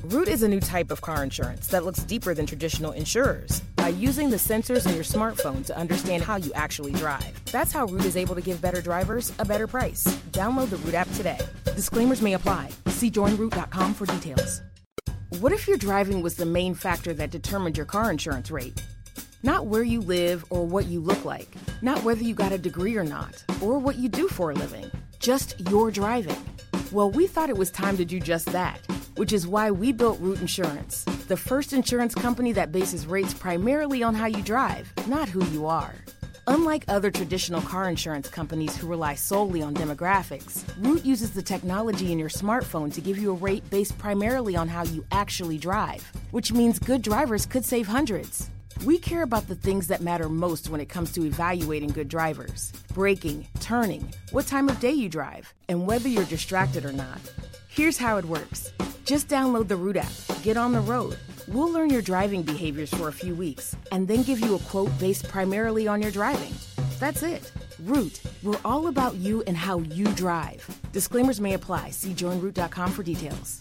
Root is a new type of car insurance that looks deeper than traditional insurers by using the sensors in your smartphone to understand how you actually drive. That's how Root is able to give better drivers a better price. Download the Root app today. Disclaimers may apply. See joinroot.com for details. What if your driving was the main factor that determined your car insurance rate? Not where you live or what you look like. Not whether you got a degree or not, or what you do for a living. Just your driving. Well, we thought it was time to do just that, which is why we built Root Insurance, the first insurance company that bases rates primarily on how you drive, not who you are. Unlike other traditional car insurance companies who rely solely on demographics, Root uses the technology in your smartphone to give you a rate based primarily on how you actually drive, which means good drivers could save hundreds. We care about the things that matter most when it comes to evaluating good drivers: braking, turning, what time of day you drive, and whether you're distracted or not. Here's how it works. Just download the Root app, get on the road. We'll learn your driving behaviors for a few weeks and then give you a quote based primarily on your driving. That's it. Root, we're all about you and how you drive. Disclaimers may apply. See joinroot.com for details.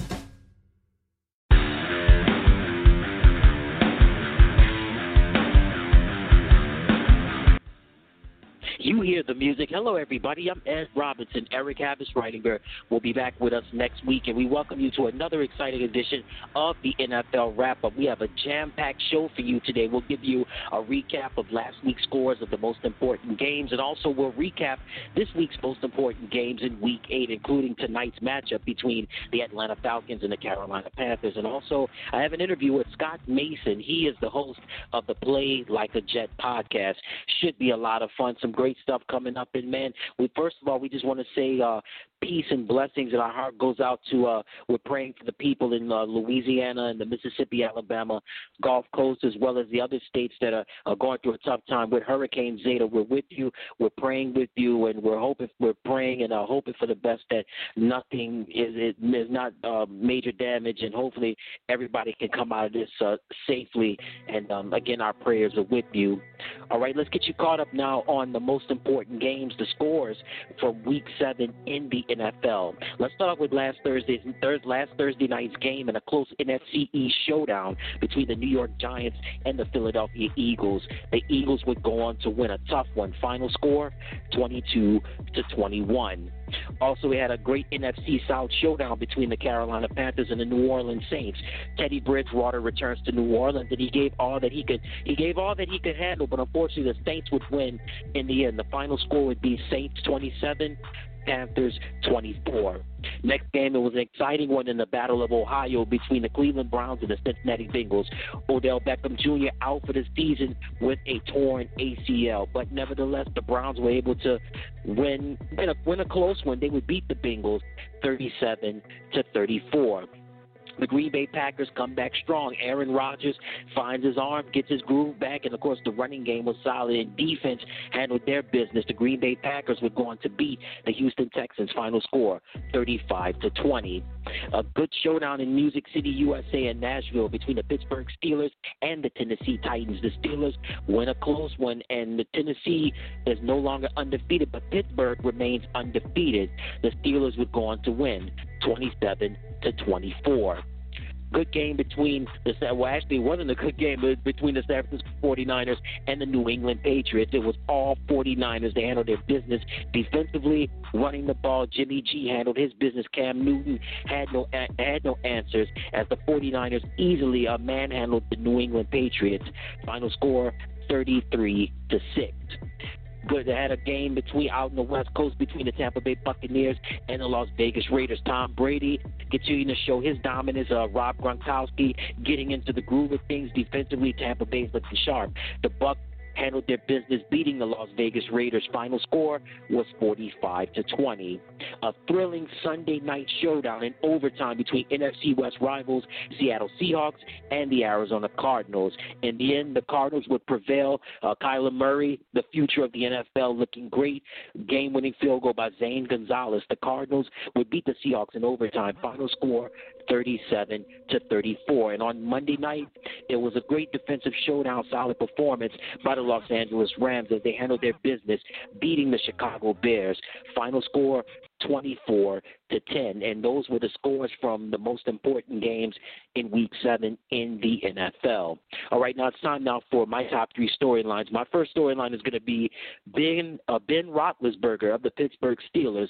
You hear the music. Hello, everybody. I'm Ed Robinson. Eric Habis-Reitinger will be back with us next week, and we welcome you to another exciting edition of the NFL Wrap-Up. We have a jam-packed show for you today. We'll give you a recap of last week's scores of the most important games, and also we'll recap this week's most important games in Week 8, including tonight's matchup between the Atlanta Falcons and the Carolina Panthers. And also, I have an interview with Scott Mason. He is the host of the Play Like a Jet podcast. Should be a lot of fun. Some great stuff coming up. And, man, first of all, we just want to say peace and blessings, and our heart goes out to, we're praying for the people in Louisiana and the Mississippi, Alabama, Gulf Coast, as well as the other states that are going through a tough time with Hurricane Zeta. We're with you. We're praying with you, and we're praying and hoping for the best that nothing is not major damage, and hopefully everybody can come out of this safely. And, again, our prayers are with you. All right, let's get you caught up now on the most important games, the scores from Week 7 in the NFL. Let's start off with last Thursday night's game in a close NFC East showdown between the New York Giants and the Philadelphia Eagles. The Eagles would go on to win a tough one. Final score, 22-21. Also, we had a great NFC South showdown between the Carolina Panthers and the New Orleans Saints. Teddy Bridgewater returns to New Orleans, and he gave all that he could handle, but unfortunately the Saints would win in the end. The final score would be Saints 27, Panthers 24. Next game, it was an exciting one in the Battle of Ohio between the Cleveland Browns and the Cincinnati Bengals. Odell Beckham Jr. out for the season with a torn ACL, but nevertheless, the Browns were able to win a close one. They would beat the Bengals 37-34. The Green Bay Packers come back strong. Aaron Rodgers finds his arm, gets his groove back, and, of course, the running game was solid, and defense handled their business. The Green Bay Packers were going to beat the Houston Texans. Final score, 35-20. A good showdown in Music City, USA, and Nashville between the Pittsburgh Steelers and the Tennessee Titans. The Steelers win a close one, and the Tennessee is no longer undefeated, but Pittsburgh remains undefeated. The Steelers would go on to win 27-24. Good game between it wasn't a good game between the San Francisco 49ers and the New England Patriots. It was all 49ers. They handled their business defensively, running the ball. Jimmy G handled his business. Cam Newton had no answers as the 49ers easily manhandled the New England Patriots. Final score, 33-6. Good. They had a game out in the West Coast between the Tampa Bay Buccaneers and the Las Vegas Raiders. Tom Brady continuing to show his dominance. Rob Gronkowski getting into the groove of things defensively. Tampa Bay's looking sharp. The Bucs handled their business, beating the Las Vegas Raiders. Final score was 45-20. A thrilling Sunday night showdown in overtime between NFC West rivals Seattle Seahawks and the Arizona Cardinals. In the end, the Cardinals would prevail. Kyler Murray, the future of the NFL, looking great. Game-winning field goal by Zane Gonzalez. The Cardinals would beat the Seahawks in overtime. Final score, 37-34. And on Monday night, It was a great defensive showdown, solid performance by the Los Angeles Rams as they handled their business, beating the Chicago Bears. Final score 24-10, and those were the scores from the most important games in Week 7 in the NFL. All right, now it's time now for my top 3 storylines. My first storyline is going to be Ben Roethlisberger of the Pittsburgh Steelers.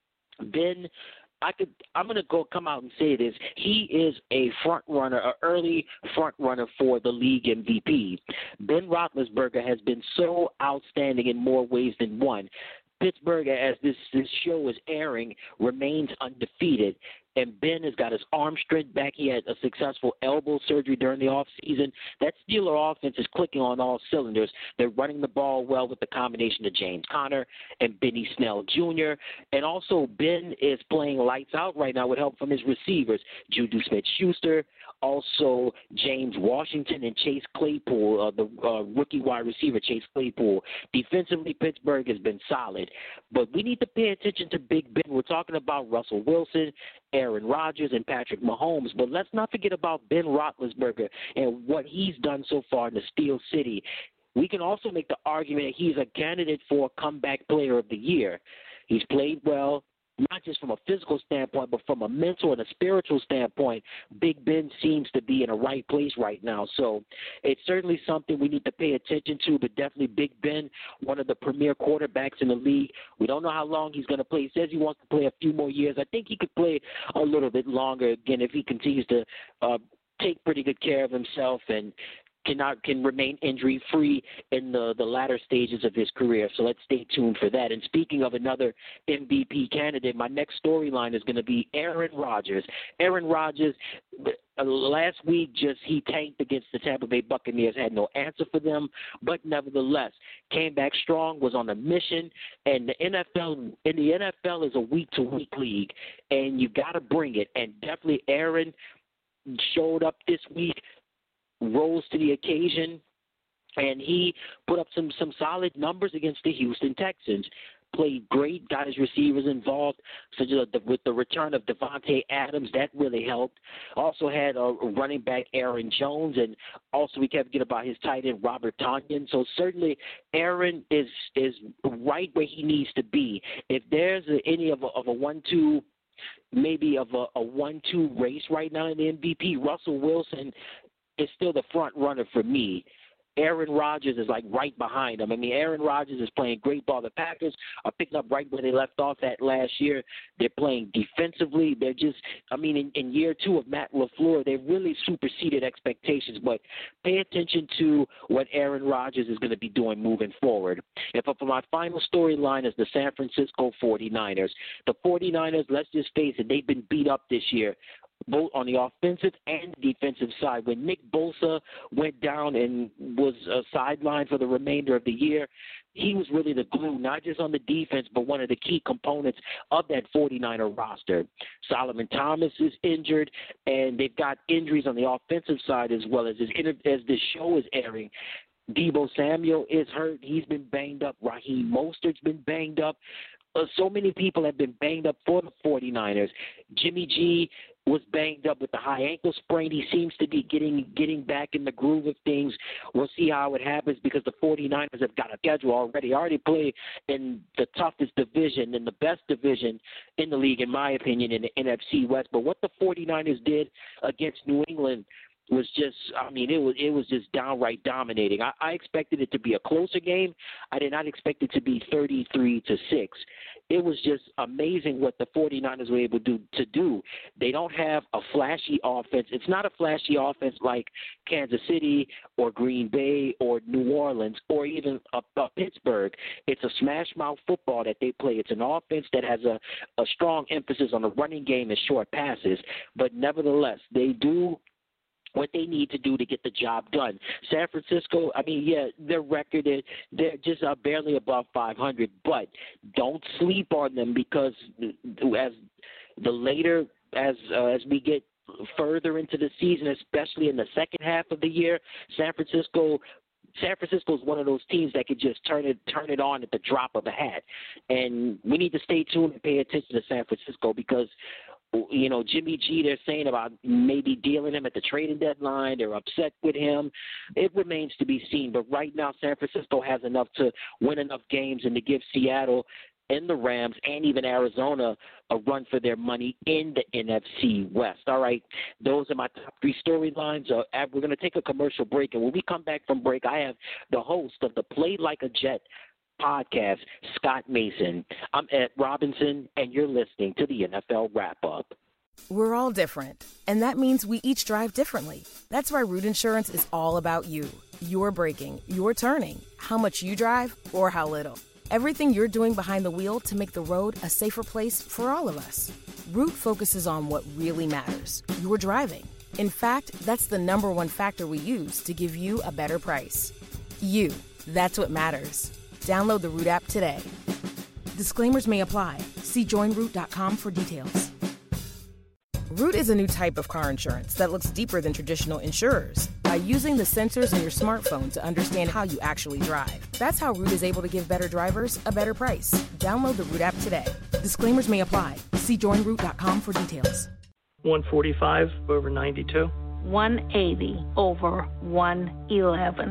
I'm going to come out and say this. He is a front runner, an early front runner for the league MVP. Ben Roethlisberger has been so outstanding in more ways than one. Pittsburgh, as this show is airing, remains undefeated. And Ben has got his arm strength back. He had a successful elbow surgery during the offseason. That Steeler offense is clicking on all cylinders. They're running the ball well with the combination of James Conner and Benny Snell Jr. And also Ben is playing lights out right now with help from his receivers, Juju Smith-Schuster, also James Washington and Chase Claypool, the rookie wide receiver Chase Claypool. Defensively, Pittsburgh has been solid. But we need to pay attention to Big Ben. We're talking about Russell Wilson, Aaron Rodgers, and Patrick Mahomes. But let's not forget about Ben Roethlisberger and what he's done so far in the Steel City. We can also make the argument that he's a candidate for comeback player of the year. He's played well, not just from a physical standpoint, but from a mental and a spiritual standpoint. Big Ben seems to be in a right place right now. So it's certainly something we need to pay attention to, but definitely Big Ben, one of the premier quarterbacks in the league. We don't know how long he's going to play. He says he wants to play a few more years. I think he could play a little bit longer, again, if he continues to take pretty good care of himself and can remain injury-free in the latter stages of his career. So let's stay tuned for that. And speaking of another MVP candidate, my next storyline is going to be Aaron Rodgers. Aaron Rodgers, last week, he tanked against the Tampa Bay Buccaneers, had no answer for them, but nevertheless came back strong, was on a mission. And the NFL is a week-to-week league, and you got to bring it. And definitely Aaron showed up this week, rose to the occasion, and he put up some solid numbers against the Houston Texans. Played great, got his receivers involved. So with the return of Devontae Adams, that really helped. Also had a running back, Aaron Jones, and also we can't forget about his tight end, Robert Tonyan. So certainly Aaron is right where he needs to be. If there's any of a 1-2, maybe of a 1-2 race right now in the MVP, Russell Wilson is still the front runner for me. Aaron Rodgers is like right behind him. I mean, Aaron Rodgers is playing great ball. The Packers are picking up right where they left off at last year. They're playing defensively. They're just, in year 2 of Matt LaFleur, they've really superseded expectations. But pay attention to what Aaron Rodgers is going to be doing moving forward. And for my final storyline is the San Francisco 49ers. The 49ers, let's just face it, they've been beat up this year, both on the offensive and defensive side. When Nick Bosa went down and was sidelined for the remainder of the year, he was really the glue, not just on the defense, but one of the key components of that 49er roster. Solomon Thomas is injured, and they've got injuries on the offensive side as well. As this show is airing, Deebo Samuel is hurt. He's been banged up. Raheem Mostert's been banged up. So many people have been banged up for the 49ers. Jimmy G was banged up with the high ankle sprain. He seems to be getting back in the groove of things. We'll see how it happens because the 49ers have got a schedule already. Already play in the toughest division and the best division in the league, in my opinion, in the NFC West. But what the 49ers did against New England was just, it was just downright dominating. I expected it to be a closer game. I did not expect it to be 33-6. It was just amazing what the 49ers were able to do. They don't have a flashy offense. It's not a flashy offense like Kansas City or Green Bay or New Orleans or even Pittsburgh. It's a smash-mouth football that they play. It's an offense that has a strong emphasis on the running game and short passes. But nevertheless, they do what they need to do to get the job done. San Francisco, their record, they're just barely above 500, but don't sleep on them because as we get further into the season, especially in the second half of the year, San Francisco is one of those teams that could just turn it on at the drop of a hat. And we need to stay tuned and pay attention to San Francisco because You know, Jimmy G, they're saying about maybe dealing him at the trading deadline. They're upset with him. It remains to be seen. But right now, San Francisco has enough to win enough games and to give Seattle and the Rams and even Arizona a run for their money in the NFC West. All right, those are my top three storylines. We're going to take a commercial break, and when we come back from break, I have the host of the Play Like a Jet podcast, Scott Mason. I'm Ed Robinson, and you're listening to the NFL Wrap-Up. We're all different, and that means we each drive differently. That's why Root Insurance is all about you. Your braking, your turning, how much you drive, or how little. Everything you're doing behind the wheel to make the road a safer place for all of us. Root focuses on what really matters, your driving. In fact, that's the number one factor we use to give you a better price. You, that's what matters. Download the Root app today. Disclaimers may apply. See joinroot.com for details. Root is a new type of car insurance that looks deeper than traditional insurers by using the sensors in your smartphone to understand how you actually drive. That's how Root is able to give better drivers a better price. Download the Root app today. Disclaimers may apply. See joinroot.com for details. 145 over 92. 180 over 111.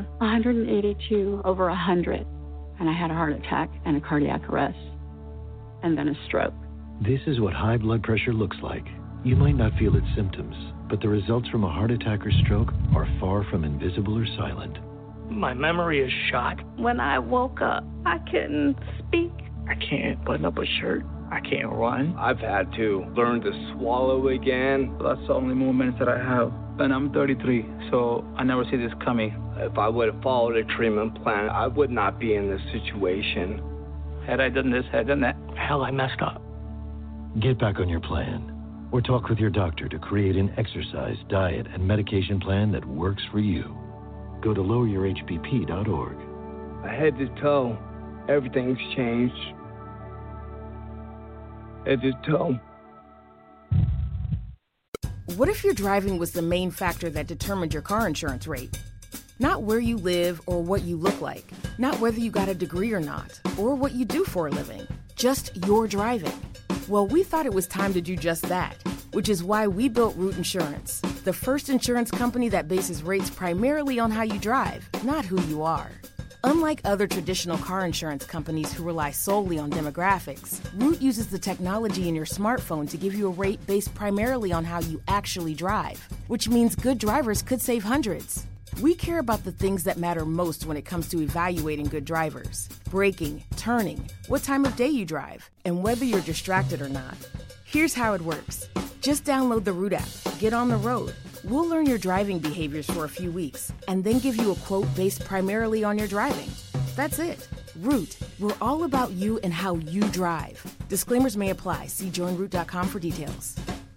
182 over 100. And I had a heart attack and a cardiac arrest, and then a stroke. This is what high blood pressure looks like. You might not feel its symptoms, but the results from a heart attack or stroke are far from invisible or silent. My memory is shot. When I woke up, I couldn't speak. I can't button up a shirt. I can't run. I've had to learn to swallow again. That's the only moments that I have. And I'm 33, so I never see this coming. If I would have followed a treatment plan, I would not be in this situation. Had I done this, had I done that, Hell, I messed up. Get back on your plan, or talk with your doctor to create an exercise, diet, and medication plan that works for you. Go to loweryourhbp.org. Head to toe, everything's changed. Head to toe. What if your driving was the main factor that determined your car insurance rate? Not where you live or what you look like, not whether you got a degree or not, or what you do for a living, just your driving. Well, we thought it was time to do just that, which is why we built Root Insurance, the first insurance company that bases rates primarily on how you drive, not who you are. Unlike other traditional car insurance companies who rely solely on demographics, Root uses the technology in your smartphone to give you a rate based primarily on how you actually drive, which means good drivers could save hundreds. We care about the things that matter most when it comes to evaluating good drivers: braking, turning, what time of day you drive, and whether you're distracted or not. Here's how it works. Just download the Root app, get on the road. We'll learn your driving behaviors for a few weeks and then give you a quote based primarily on your driving. That's it. Root, we're all about you and how you drive. Disclaimers may apply. See joinroot.com for details.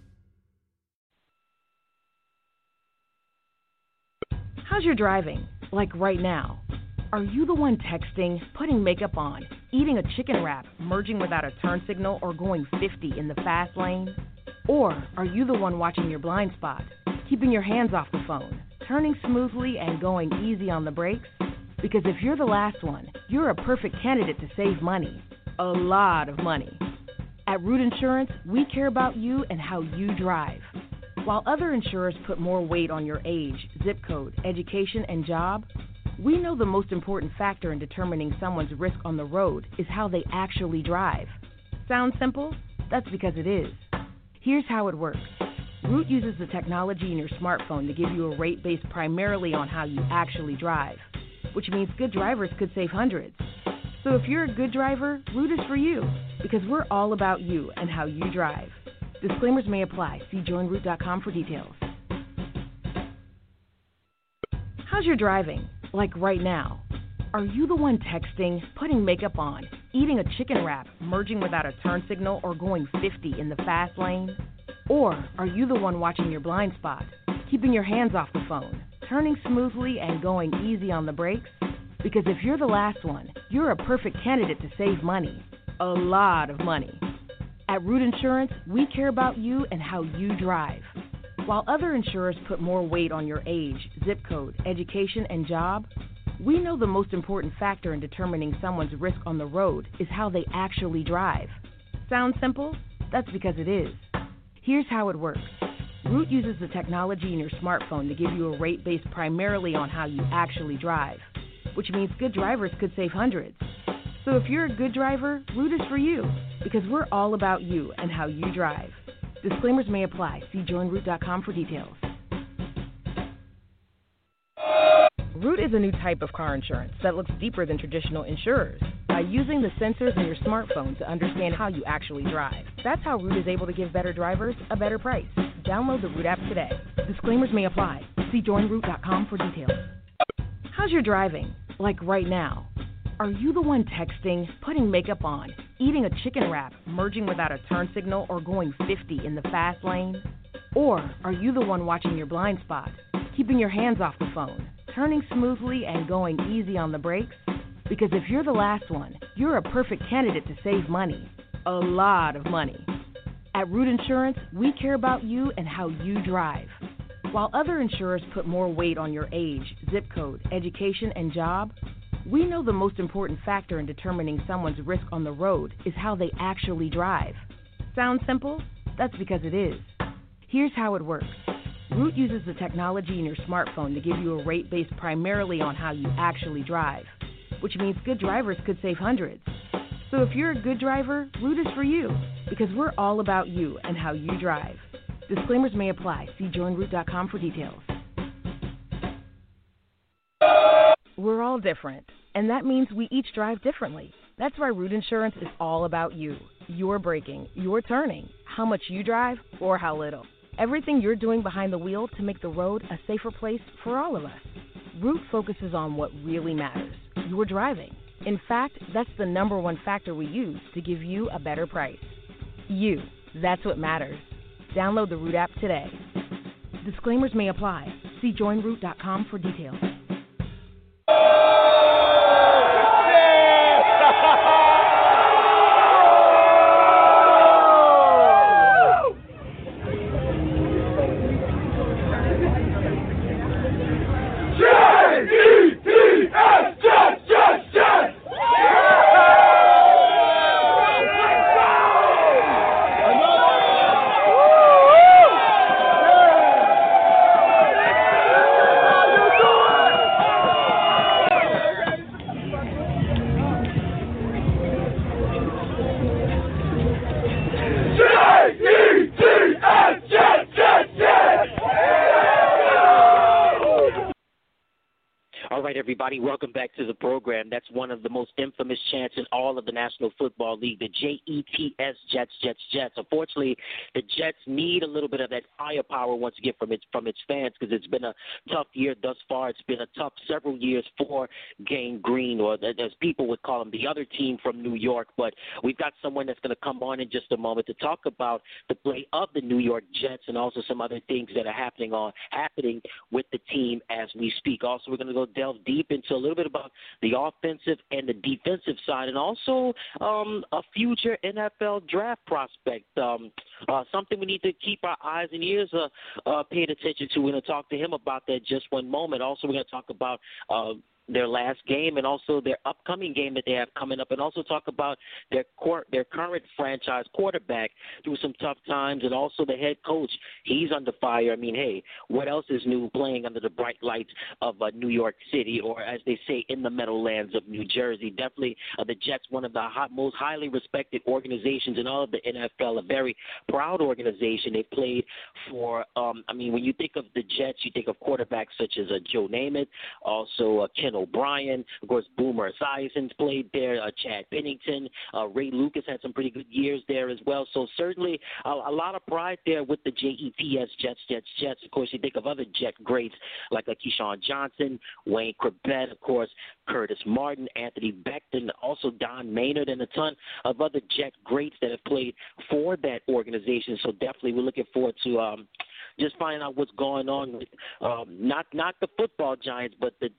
How's your driving? Like right now? Are you the one texting, putting makeup on, eating a chicken wrap, merging without a turn signal, or going 50 in the fast lane? Or are you the one watching your blind spot, keeping your hands off the phone, turning smoothly and going easy on the brakes? Because if you're the last one, you're a perfect candidate to save money. A lot of money. At Root Insurance, we care about you and how you drive. While other insurers put more weight on your age, zip code, education, and job, we know the most important factor in determining someone's risk on the road is how they actually drive. Sound simple? That's because it is. Here's how it works. Root uses the technology in your smartphone to give you a rate based primarily on how you actually drive, which means good drivers could save hundreds. So if you're a good driver, Root is for you, because we're all about you and how you drive. Disclaimers may apply. See joinroot.com for details. How's your driving? Like right now? Are you the one texting, putting makeup on, eating a chicken wrap, merging without a turn signal, or going 50 in the fast lane? Or are you the one watching your blind spot, keeping your hands off the phone, turning smoothly and going easy on the brakes? Because if you're the last one, you're a perfect candidate to save money. A lot of money. At Root Insurance, we care about you and how you drive. While other insurers put more weight on your age, zip code, education, and job, we know the most important factor in determining someone's risk on the road is how they actually drive. Sound simple? That's because it is. Here's how it works. Root uses the technology in your smartphone to give you a rate based primarily on how you actually drive, which means good drivers could save hundreds. So if you're a good driver, Root is for you, because we're all about you and how you drive. Disclaimers may apply. See joinroot.com for details. Root is a new type of car insurance that looks deeper than traditional insurers by using the sensors in your smartphone to understand how you actually drive. That's how Root is able to give better drivers a better price. Download the Root app today. Disclaimers may apply. See joinroot.com for details. How's your driving? Like right now? Are you the one texting, putting makeup on, eating a chicken wrap, merging without a turn signal, or going 50 in the fast lane? Or are you the one watching your blind spot, keeping your hands off the phone, turning smoothly and going easy on the brakes? Because if you're the last one, you're a perfect candidate to save money. A lot of money. At Root Insurance, we care about you and how you drive. While other insurers put more weight on your age, zip code, education, and job, we know the most important factor in determining someone's risk on the road is how they actually drive. Sounds simple? That's because it is. Here's how it works. Root uses the technology in your smartphone to give you a rate based primarily on how you actually drive, which means good drivers could save hundreds. So if you're a good driver, Root is for you, because we're all about you and how you drive. Disclaimers may apply. See joinroot.com for details. We're all different, and that means we each drive differently. That's why Root Insurance is all about you, your braking, your turning, how much you drive, or how little. Everything you're doing behind the wheel to make the road a safer place for all of us. Root focuses on what really matters, your driving. In fact, that's the number one factor we use to give you a better price. You, that's what matters. Download the Root app today. Disclaimers may apply. See joinroot.com for details. Everybody, welcome back to the program. That's one of the most infamous chants in all of the National Football League, the Jets, Jets. Unfortunately, the Jets need a little bit of that firepower once again from its fans, because it's been a tough year thus far. It's been a tough several years for Gang Green, or as people would call him, the other team from New York. But we've got someone that's going to come on in just a moment to talk about the play of the New York Jets and also some other things that are happening with the team as we speak. Also, we're going to go delve deep into a little bit about the offensive and the defensive side, and also a future NFL draft prospect, something we need to keep our eyes and ears paying attention to. We're going to talk to him about that just one moment. Also, we're going to talk about their last game and also their upcoming game that they have coming up, and also talk about their current franchise quarterback through some tough times, and also the head coach. He's under fire. I mean, hey, what else is new playing under the bright lights of New York City, or as they say, in the Meadowlands of New Jersey? Definitely the Jets, one of the most highly respected organizations in all of the NFL, a very proud organization. They played for, when you think of the Jets, you think of quarterbacks such as Joe Namath, also Ken O'Brien, of course, Boomer Esiason's played there, Chad Pennington, Ray Lucas had some pretty good years there as well. So certainly a lot of pride there with the Jets. Of course, you think of other Jet greats like Keyshawn Johnson, Wayne Corbett, of course, Curtis Martin, Anthony Beckton, also Don Maynard, and a ton of other Jet greats that have played for that organization. So definitely we're looking forward to just finding out what's going on with not the football giants, but the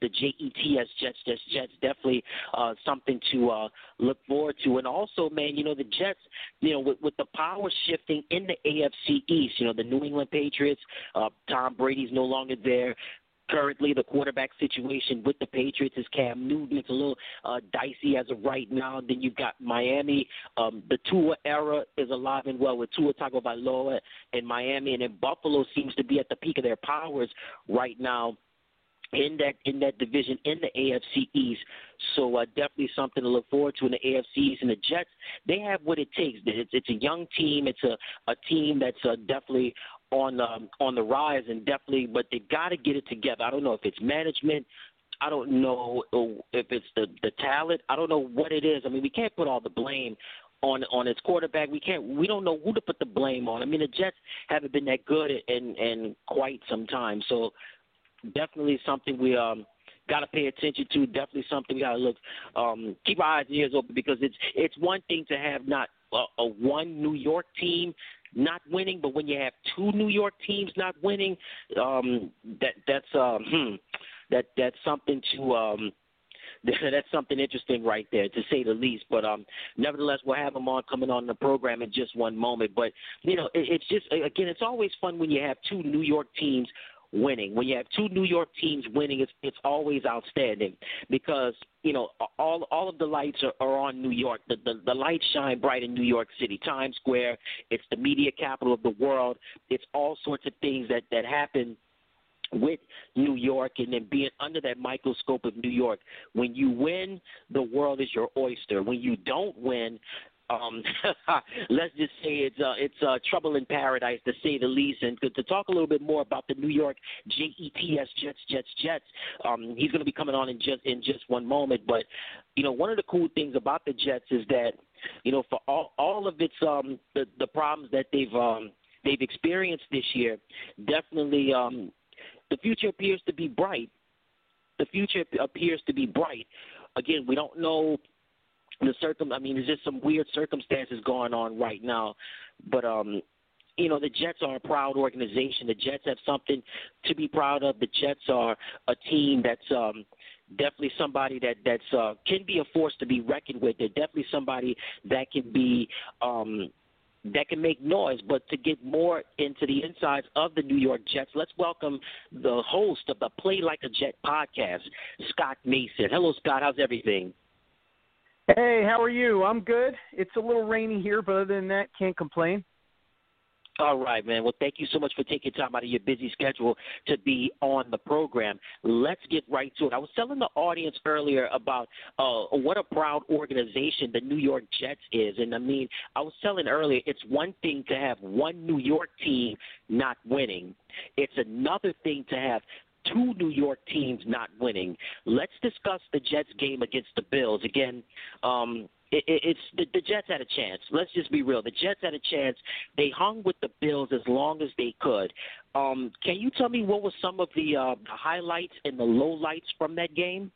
Jets. Definitely something to look forward to. And also, man, the Jets, with the power shifting in the AFC East, the New England Patriots, Tom Brady's no longer there. Currently, the quarterback situation with the Patriots is Cam Newton. It's a little dicey as of right now. Then you've got Miami. The Tua era is alive and well with Tua Tagovailoa in Miami, and then Buffalo seems to be at the peak of their powers right now in that division in the AFC East. So definitely something to look forward to in the AFC East. And the Jets, they have what it takes. It's a young team. It's a team that's definitely on the rise, and definitely, but they got to get it together. I don't know if it's management. I don't know if it's the talent. I don't know what it is. I mean, we can't put all the blame on its quarterback. We don't know who to put the blame on. I mean, the Jets haven't been that good in quite some time. So definitely something we got to pay attention to. Definitely something we got to look, keep our eyes and ears open, because it's one thing to have not a one New York team not winning, but when you have two New York teams not winning, that's something to that's something interesting right there, to say the least. But nevertheless, we'll have them coming on the program in just one moment. But it's just, again, it's always fun when you have two New York teams winning. When you have two New York teams winning, it's always outstanding, because all of the lights are on New York. The lights shine bright in New York City, Times Square. It's the media capital of the world. It's all sorts of things that happen with New York, and then being under that microscope of New York. When you win, the world is your oyster. When you don't win, let's just say it's trouble in paradise, to say the least. And to talk a little bit more about the New York Jets, he's going to be coming on in just one moment. But one of the cool things about the Jets is that for all of its the problems that they've experienced this year, definitely the future appears to be bright. Again, we don't know there's just some weird circumstances going on right now. But, the Jets are a proud organization. The Jets have something to be proud of. The Jets are a team that's definitely somebody that's can be a force to be reckoned with. They're definitely somebody that can be that can make noise. But to get more into the insides of the New York Jets, let's welcome the host of the Play Like a Jet podcast, Scott Mason. Hello, Scott. How's everything? Hey, how are you? I'm good. It's a little rainy here, but other than that, can't complain. All right, man. Well, thank you so much for taking time out of your busy schedule to be on the program. Let's get right to it. I was telling the audience earlier about what a proud organization the New York Jets is. And, I was telling earlier, it's one thing to have one New York team not winning. It's another thing to have two New York teams not winning. Let's discuss the Jets game against the Bills. Again, it's the Jets had a chance. Let's just be real. The Jets had a chance. They hung with the Bills as long as they could. Can you tell me what was some of the highlights and the lowlights from that game?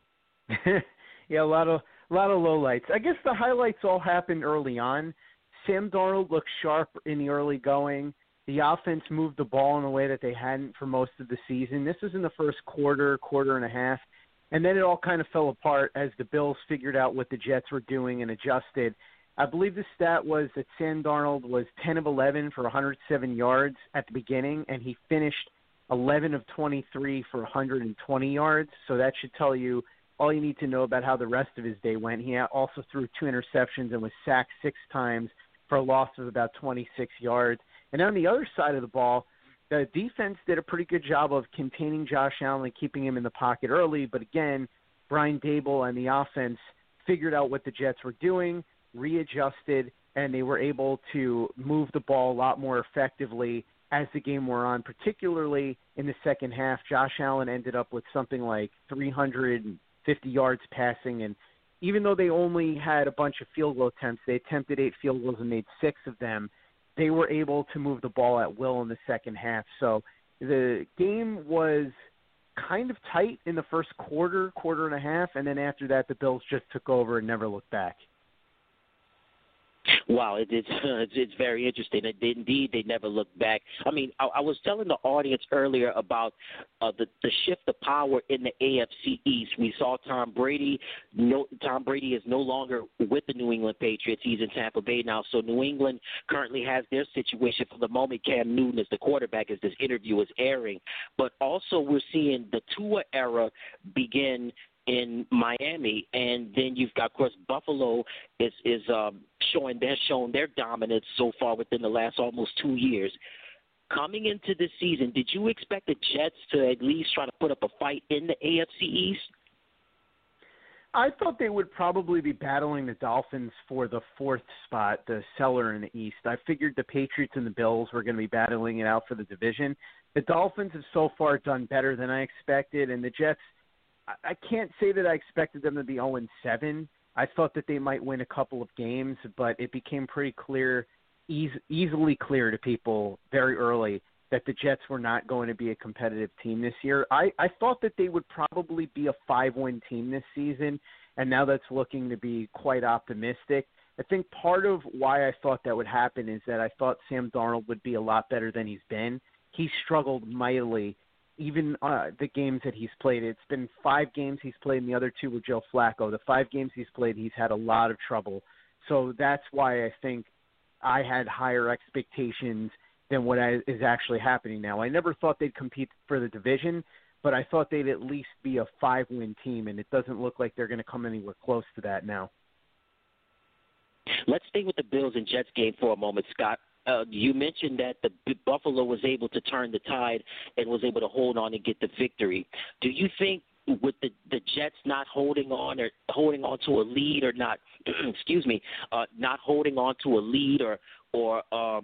Yeah, a lot of lowlights. I guess the highlights all happened early on. Sam Darnold looked sharp in the early going. The offense moved the ball in a way that they hadn't for most of the season. This was in the first quarter and a half, and then it all kind of fell apart as the Bills figured out what the Jets were doing and adjusted. I believe the stat was that Sam Darnold was 10 of 11 for 107 yards at the beginning, and he finished 11 of 23 for 120 yards. So that should tell you all you need to know about how the rest of his day went. He also threw 2 interceptions and was sacked 6 times for a loss of about 26 yards. And on the other side of the ball, the defense did a pretty good job of containing Josh Allen and keeping him in the pocket early. But again, Brian Daboll and the offense figured out what the Jets were doing, readjusted, and they were able to move the ball a lot more effectively as the game wore on, particularly in the second half. Josh Allen ended up with something like 350 yards passing, and even though they only had a bunch of field goal attempts, they attempted 8 field goals and made 6 of them. They were able to move the ball at will in the second half. So the game was kind of tight in the first quarter and a half, and then after that the Bills just took over and never looked back. Wow, it's very interesting. Indeed, they never looked back. I mean, I was telling the audience earlier about the shift of power in the AFC East. We saw Tom Brady. Tom Brady is no longer with the New England Patriots. He's in Tampa Bay now. So New England currently has their situation for the moment. Cam Newton is the quarterback as this interview is airing. But also we're seeing the Tua era begin in Miami, and then you've got, of course, Buffalo is showing their dominance so far within the last almost 2 years. Coming into this season, did you expect the Jets to at least try to put up a fight in the AFC East? I thought they would probably be battling the Dolphins for the fourth spot, the cellar in the East. I figured the Patriots and the Bills were going to be battling it out for the division. The Dolphins have so far done better than I expected, and the Jets, I can't say that I expected them to be 0-7. I thought that they might win a couple of games, but it became pretty clear, easily clear to people very early that the Jets were not going to be a competitive team this year. I thought that they would probably be a 5-win team this season, and now that's looking to be quite optimistic. I think part of why I thought that would happen is that I thought Sam Darnold would be a lot better than he's been. He struggled mightily. Even the games that he's played, it's been 5 games he's played, and the other 2 with Joe Flacco. The 5 games he's played, he's had a lot of trouble. So that's why I think I had higher expectations than what is actually happening now. I never thought they'd compete for the division, but I thought they'd at least be a 5-win team, and it doesn't look like they're going to come anywhere close to that now. Let's stay with the Bills and Jets game for a moment, Scott. You mentioned that the Buffalo was able to turn the tide and was able to hold on and get the victory. Do you think with the Jets not holding on to a lead or not, not holding on to a lead or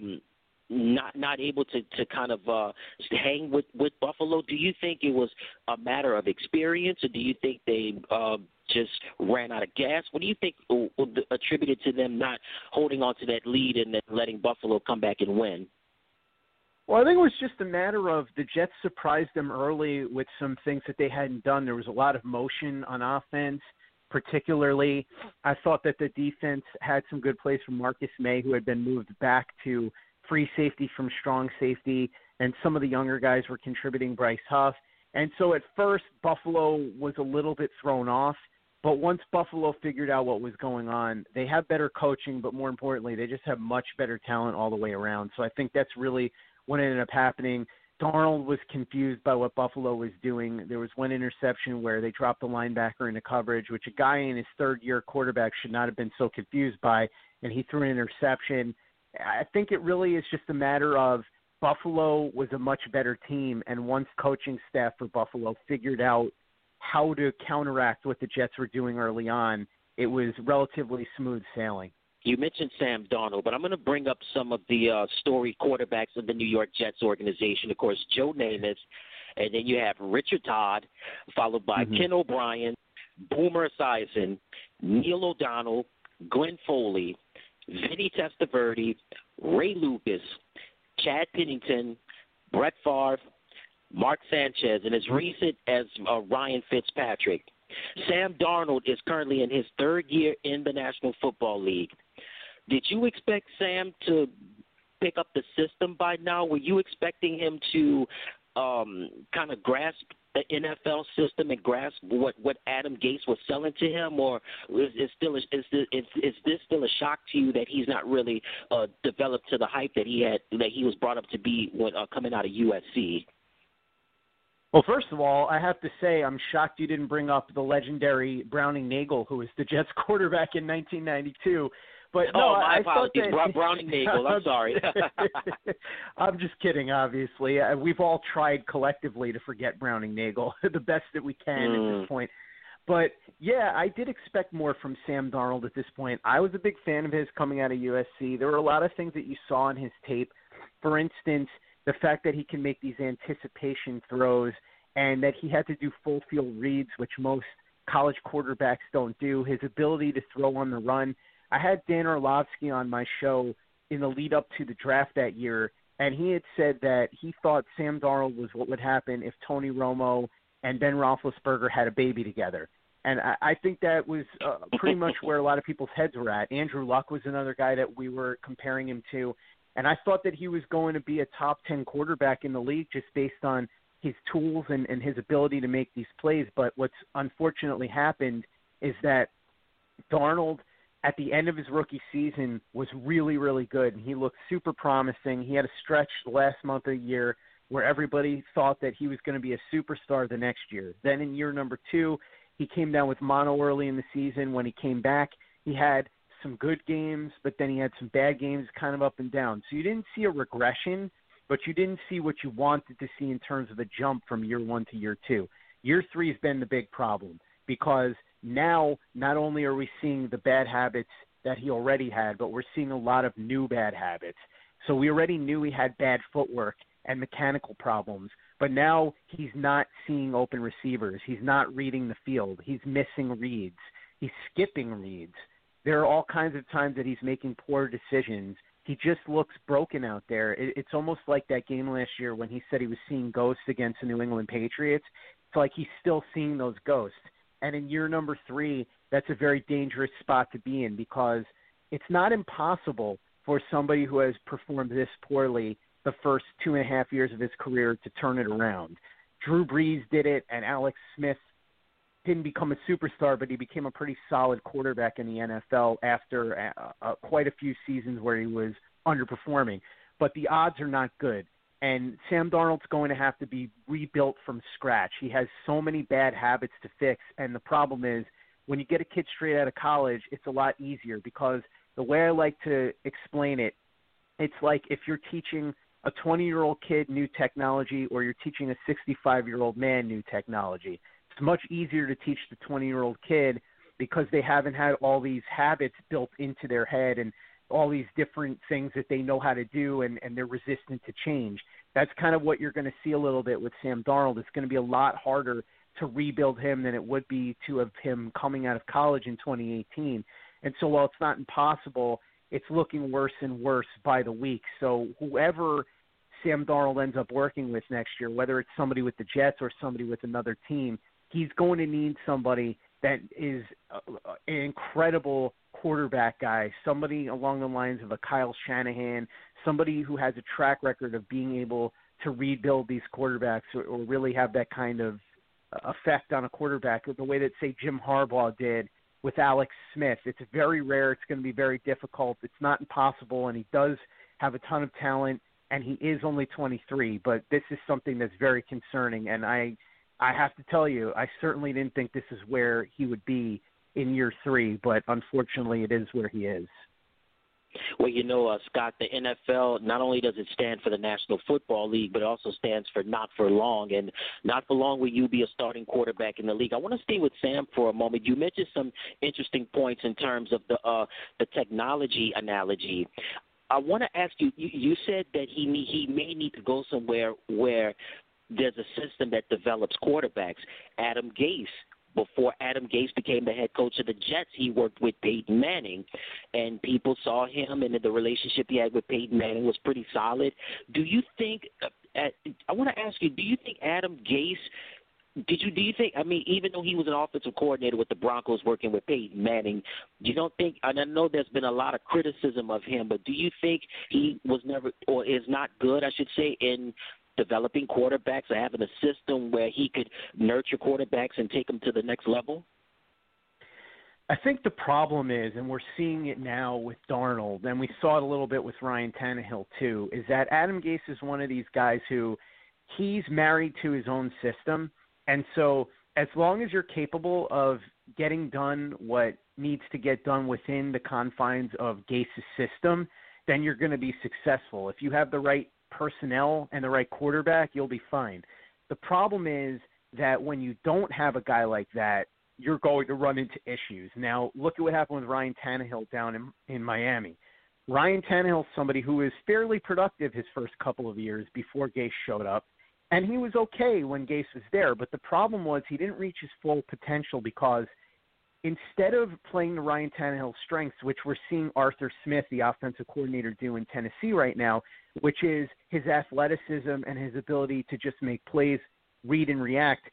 not able to kind of hang with Buffalo, do you think it was a matter of experience, or do you think they just ran out of gas? What do you think attributed to them not holding on to that lead and then letting Buffalo come back and win? Well, I think it was just a matter of the Jets surprised them early with some things that they hadn't done. There was a lot of motion on offense. Particularly, I thought that the defense had some good plays from Marcus May, who had been moved back to free safety from strong safety, and some of the younger guys were contributing, Bryce Huff. And so at first, Buffalo was a little bit thrown off, but once Buffalo figured out what was going on, they have better coaching, but more importantly, they just have much better talent all the way around. So I think that's really what ended up happening. Darnold was confused by what Buffalo was doing. There was one interception where they dropped the linebacker into coverage, which a guy in his third-year quarterback should not have been so confused by, and he threw an interception. I think it really is just a matter of Buffalo was a much better team, and once coaching staff for Buffalo figured out how to counteract what the Jets were doing early on, it was relatively smooth sailing. You mentioned Sam Darnold, but I'm going to bring up some of the storied quarterbacks of the New York Jets organization. Of course, Joe Namath, and then you have Richard Todd, followed by Ken O'Brien, Boomer Esiason, Neil O'Donnell, Glenn Foley, Vinny Testaverde, Ray Lucas, Chad Pennington, Brett Favre, Mark Sanchez, and as recent as Ryan Fitzpatrick. Sam Darnold is currently in his 3rd year in the National Football League. Did you expect Sam to pick up the system by now? Were you expecting him to kind of grasp the NFL system and grasp what Adam Gase was selling to him, or is this still a shock to you that he's not really developed to the hype that he was brought up to be when coming out of USC? Well, first of all, I have to say I'm shocked you didn't bring up the legendary Browning Nagel, who was the Jets quarterback in 1992. But no, my apologies, that, Browning Nagel. I'm sorry. I'm just kidding, obviously. We've all tried collectively to forget Browning Nagel the best that we can at this point. But, yeah, I did expect more from Sam Darnold at this point. I was a big fan of his coming out of USC. There were a lot of things that you saw in his tape. For instance, the fact that he can make these anticipation throws and that he had to do full field reads, which most college quarterbacks don't do, his ability to throw on the run. I had Dan Orlovsky on my show in the lead up to the draft that year, and he had said that he thought Sam Darnold was what would happen if Tony Romo and Ben Roethlisberger had a baby together. And I think that was pretty much where a lot of people's heads were at. Andrew Luck was another guy that we were comparing him to. And I thought that he was going to be a top 10 quarterback in the league just based on his tools and his ability to make these plays. But what's unfortunately happened is that Darnold, at the end of his rookie season, was really, really good. And he looked super promising. He had a stretch the last month of the year where everybody thought that he was going to be a superstar the next year. Then in year number 2, he came down with mono early in the season. When he came back, he had some good games, but then he had some bad games, kind of up and down. So you didn't see a regression, but you didn't see what you wanted to see in terms of a jump from year 1 to year 2. Year 3 has been the big problem because now not only are we seeing the bad habits that he already had, but we're seeing a lot of new bad habits. So we already knew he had bad footwork and mechanical problems, but now he's not seeing open receivers. He's not reading the field. He's missing reads. He's skipping reads. There are all kinds of times that he's making poor decisions. He just looks broken out there. It's almost like that game last year when he said he was seeing ghosts against the New England Patriots. It's like he's still seeing those ghosts. And in year number 3, that's a very dangerous spot to be in because it's not impossible for somebody who has performed this poorly the first 2.5 years of his career to turn it around. Drew Brees did it, and Alex Smith didn't become a superstar, but he became a pretty solid quarterback in the NFL after quite a few seasons where he was underperforming. But the odds are not good. And Sam Darnold's going to have to be rebuilt from scratch. He has so many bad habits to fix. And the problem is when you get a kid straight out of college, it's a lot easier because the way I like to explain it, it's like if you're teaching a 20-year-old kid new technology or you're teaching a 65-year-old man new technology. It's much easier to teach the 20-year-old kid because they haven't had all these habits built into their head and all these different things that they know how to do and they're resistant to change. That's kind of what you're going to see a little bit with Sam Darnold. It's going to be a lot harder to rebuild him than it would be to have him coming out of college in 2018. And so while it's not impossible, it's looking worse and worse by the week. So whoever Sam Darnold ends up working with next year, whether it's somebody with the Jets or somebody with another team, he's going to need somebody that is an incredible quarterback guy, somebody along the lines of a Kyle Shanahan, somebody who has a track record of being able to rebuild these quarterbacks or really have that kind of effect on a quarterback the way that, say, Jim Harbaugh did with Alex Smith. It's very rare. It's going to be very difficult. It's not impossible, and he does have a ton of talent, and he is only 23, but this is something that's very concerning, and I have to tell you, I certainly didn't think this is where he would be in year 3, but unfortunately it is where he is. Well, you know, Scott, the NFL, not only does it stand for the National Football League, but it also stands for not for long. And not for long will you be a starting quarterback in the league. I want to stay with Sam for a moment. You mentioned some interesting points in terms of the technology analogy. I want to ask you, you said that he may need to go somewhere where there's a system that develops quarterbacks. Adam Gase, before Adam Gase became the head coach of the Jets, he worked with Peyton Manning, and people saw him, and the relationship he had with Peyton Manning was pretty solid. Do you think I want to ask you, do you think Adam Gase do you think, I mean, even though he was an offensive coordinator with the Broncos working with Peyton Manning, you don't think, and I know there's been a lot of criticism of him, but do you think he was never, or is not good, I should say, in developing quarterbacks or having a system where he could nurture quarterbacks and take them to the next level? I think the problem is, and we're seeing it now with Darnold, and we saw it a little bit with Ryan Tannehill too, is that Adam Gase is one of these guys who he's married to his own system. And so as long as you're capable of getting done what needs to get done within the confines of Gase's system, then you're going to be successful. If you have the right personnel and the right quarterback, you'll be fine. The problem is that when you don't have a guy like that, you're going to run into issues. Now, look at what happened with Ryan Tannehill down in Miami. Ryan Tannehill is somebody who was fairly productive his first couple of years before Gase showed up, and he was okay when Gase was there. But the problem was he didn't reach his full potential because instead of playing to Ryan Tannehill's strengths, which we're seeing Arthur Smith, the offensive coordinator, do in Tennessee right now, which is his athleticism and his ability to just make plays, read and react,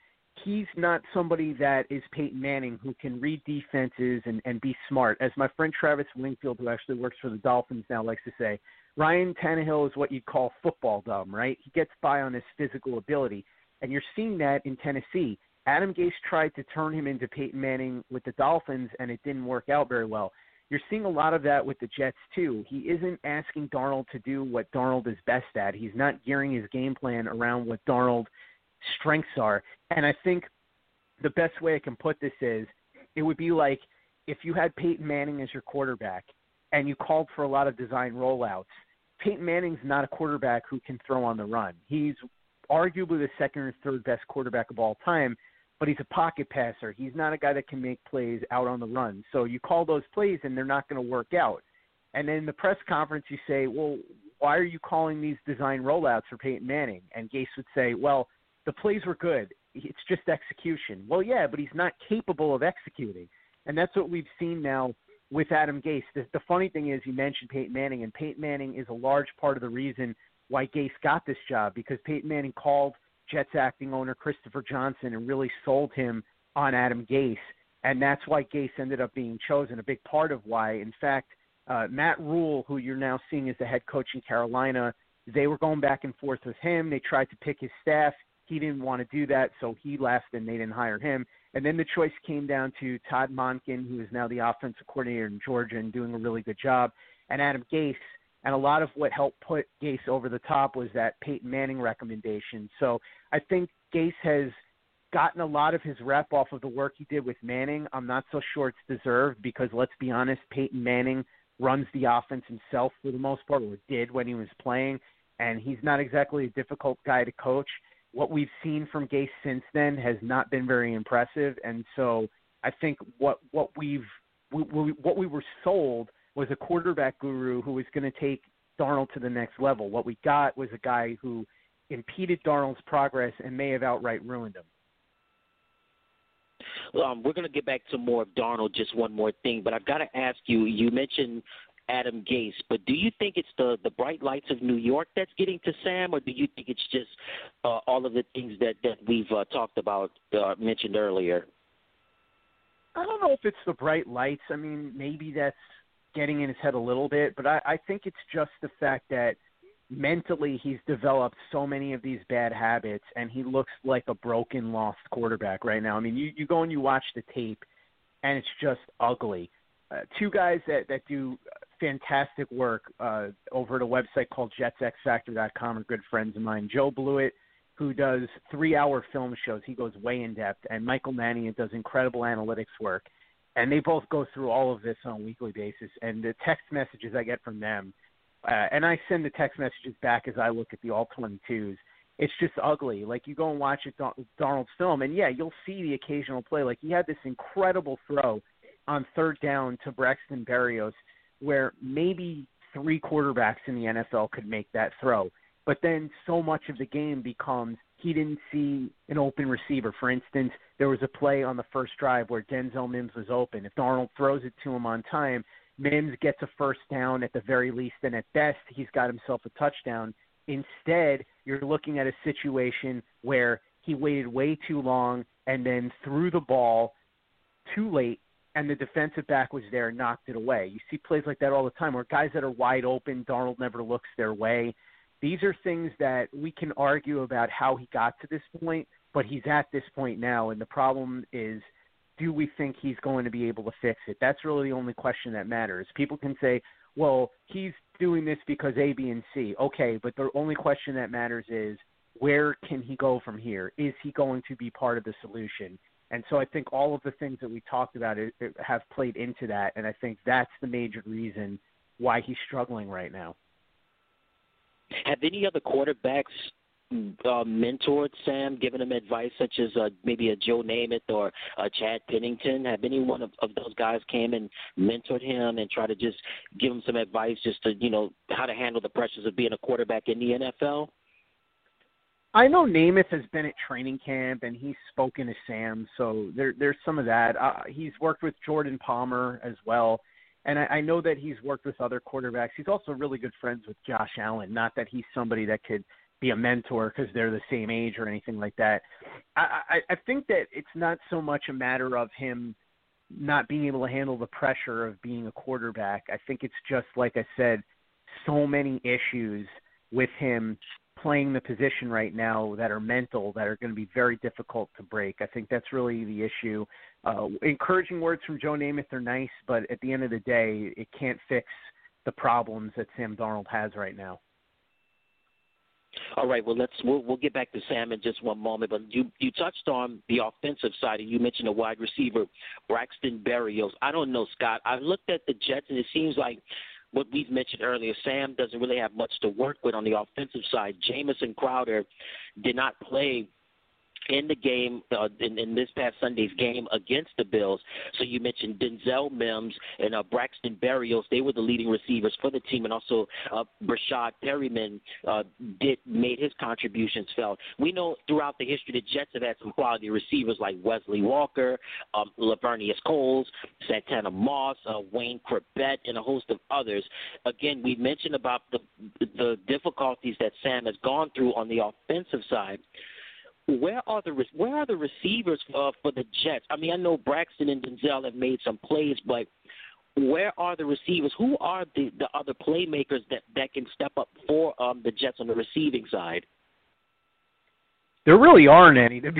he's not somebody that is Peyton Manning who can read defenses and be smart. As my friend Travis Wingfield, who actually works for the Dolphins now, likes to say, Ryan Tannehill is what you'd call football dumb, right? He gets by on his physical ability, and you're seeing that in Tennessee. Adam Gase tried to turn him into Peyton Manning with the Dolphins, and it didn't work out very well. You're seeing a lot of that with the Jets, too. He isn't asking Darnold to do what Darnold is best at. He's not gearing his game plan around what Darnold's strengths are. And I think the best way I can put this is it would be like if you had Peyton Manning as your quarterback and you called for a lot of design rollouts. Peyton Manning's not a quarterback who can throw on the run. He's arguably the second or third best quarterback of all time, but he's a pocket passer. He's not a guy that can make plays out on the run. So you call those plays and they're not going to work out. And then in the press conference you say, well, why are you calling these design rollouts for Peyton Manning? And Gase would say, well, the plays were good. It's just execution. Well, yeah, but he's not capable of executing. And that's what we've seen now with Adam Gase. The funny thing is you mentioned Peyton Manning, and Peyton Manning is a large part of the reason why Gase got this job, because Peyton Manning called Jets acting owner Christopher Johnson and really sold him on Adam Gase. And that's why Gase ended up being chosen, a big part of why. In fact, Matt Rule, who you're now seeing as the head coach in Carolina, they were going back and forth with him. They tried to pick his staff. He didn't want to do that, so he left and they didn't hire him. And then the choice came down to Todd Monken, who is now the offensive coordinator in Georgia and doing a really good job, and Adam Gase. And a lot of what helped put Gase over the top was that Peyton Manning recommendation. So I think Gase has gotten a lot of his rep off of the work he did with Manning. I'm not so sure it's deserved because, let's be honest, Peyton Manning runs the offense himself for the most part, or did when he was playing, and he's not exactly a difficult guy to coach. What we've seen from Gase since then has not been very impressive, and so I think what we were sold was a quarterback guru who was going to take Darnold to the next level. What we got was a guy who impeded Darnold's progress and may have outright ruined him. We're going to get back to more of Darnold, just one more thing, but I've got to ask you, you mentioned Adam Gase, but do you think it's the bright lights of New York that's getting to Sam, or do you think it's just all of the things that we've talked about, mentioned earlier? I don't know if it's the bright lights. I mean, maybe that's getting in his head a little bit, but I think it's just the fact that mentally he's developed so many of these bad habits, and he looks like a broken, lost quarterback right now. I mean, you go and you watch the tape, and it's just ugly. Two guys that do fantastic work over at a website called JetsXFactor.com are good friends of mine. Joe Blewett, who does 3-hour film shows, he goes way in depth, and Michael Mannion does incredible analytics work. And they both go through all of this on a weekly basis. And the text messages I get from them, and I send the text messages back as I look at the all-22s, it's just ugly. Like, you go and watch Darnold's film, and, yeah, you'll see the occasional play. Like, he had this incredible throw on third down to Braxton Berrios where maybe 3 quarterbacks in the NFL could make that throw. But then so much of the game becomes he didn't see an open receiver. For instance, there was a play on the first drive where Denzel Mims was open. If Darnold throws it to him on time, Mims gets a first down at the very least, and at best he's got himself a touchdown. Instead, you're looking at a situation where he waited way too long and then threw the ball too late, and the defensive back was there and knocked it away. You see plays like that all the time where guys that are wide open, Darnold never looks their way. These are things that we can argue about how he got to this point, but he's at this point now, and the problem is, do we think he's going to be able to fix it? That's really the only question that matters. People can say, well, he's doing this because A, B, and C. Okay, but the only question that matters is, where can he go from here? Is he going to be part of the solution? And so I think all of the things that we talked about have played into that, and I think that's the major reason why he's struggling right now. Have any other quarterbacks mentored Sam, given him advice such as maybe a Joe Namath or Chad Pennington? Have any one of those guys came and mentored him and tried to just give him some advice just to, how to handle the pressures of being a quarterback in the NFL? I know Namath has been at training camp, and he's spoken to Sam, so there's some of that. He's worked with Jordan Palmer as well, and I know that he's worked with other quarterbacks. He's also really good friends with Josh Allen, not that he's somebody that could be a mentor because they're the same age or anything like that. I think that it's not so much a matter of him not being able to handle the pressure of being a quarterback. I think it's just, like I said, so many issues with him playing the position right now that are mental, that are going to be very difficult to break. I think that's really the issue. Encouraging words from Joe Namath are nice, but at the end of the day, it can't fix the problems that Sam Darnold has right now. All right, well, we'll get back to Sam in just one moment, but you touched on the offensive side, and you mentioned a wide receiver, Braxton Berrios. I don't know, Scott. I looked at the Jets, and it seems like what we've mentioned earlier, Sam doesn't really have much to work with on the offensive side. Jamison Crowder did not play in the game, in this past Sunday's game against the Bills. So you mentioned Denzel Mims and Braxton Berrios. They were the leading receivers for the team, and also Brashad Perryman made his contributions felt. We know throughout the history the Jets have had some quality receivers like Wesley Walker, Lavernius Coles, Santana Moss, Wayne Corbett, and a host of others. Again, we mentioned about the difficulties that Sam has gone through on the offensive side. Where are the receivers for the Jets? I mean, I know Braxton and Denzel have made some plays, but where are the receivers? Who are the other playmakers that can step up for the Jets on the receiving side? There really aren't any, to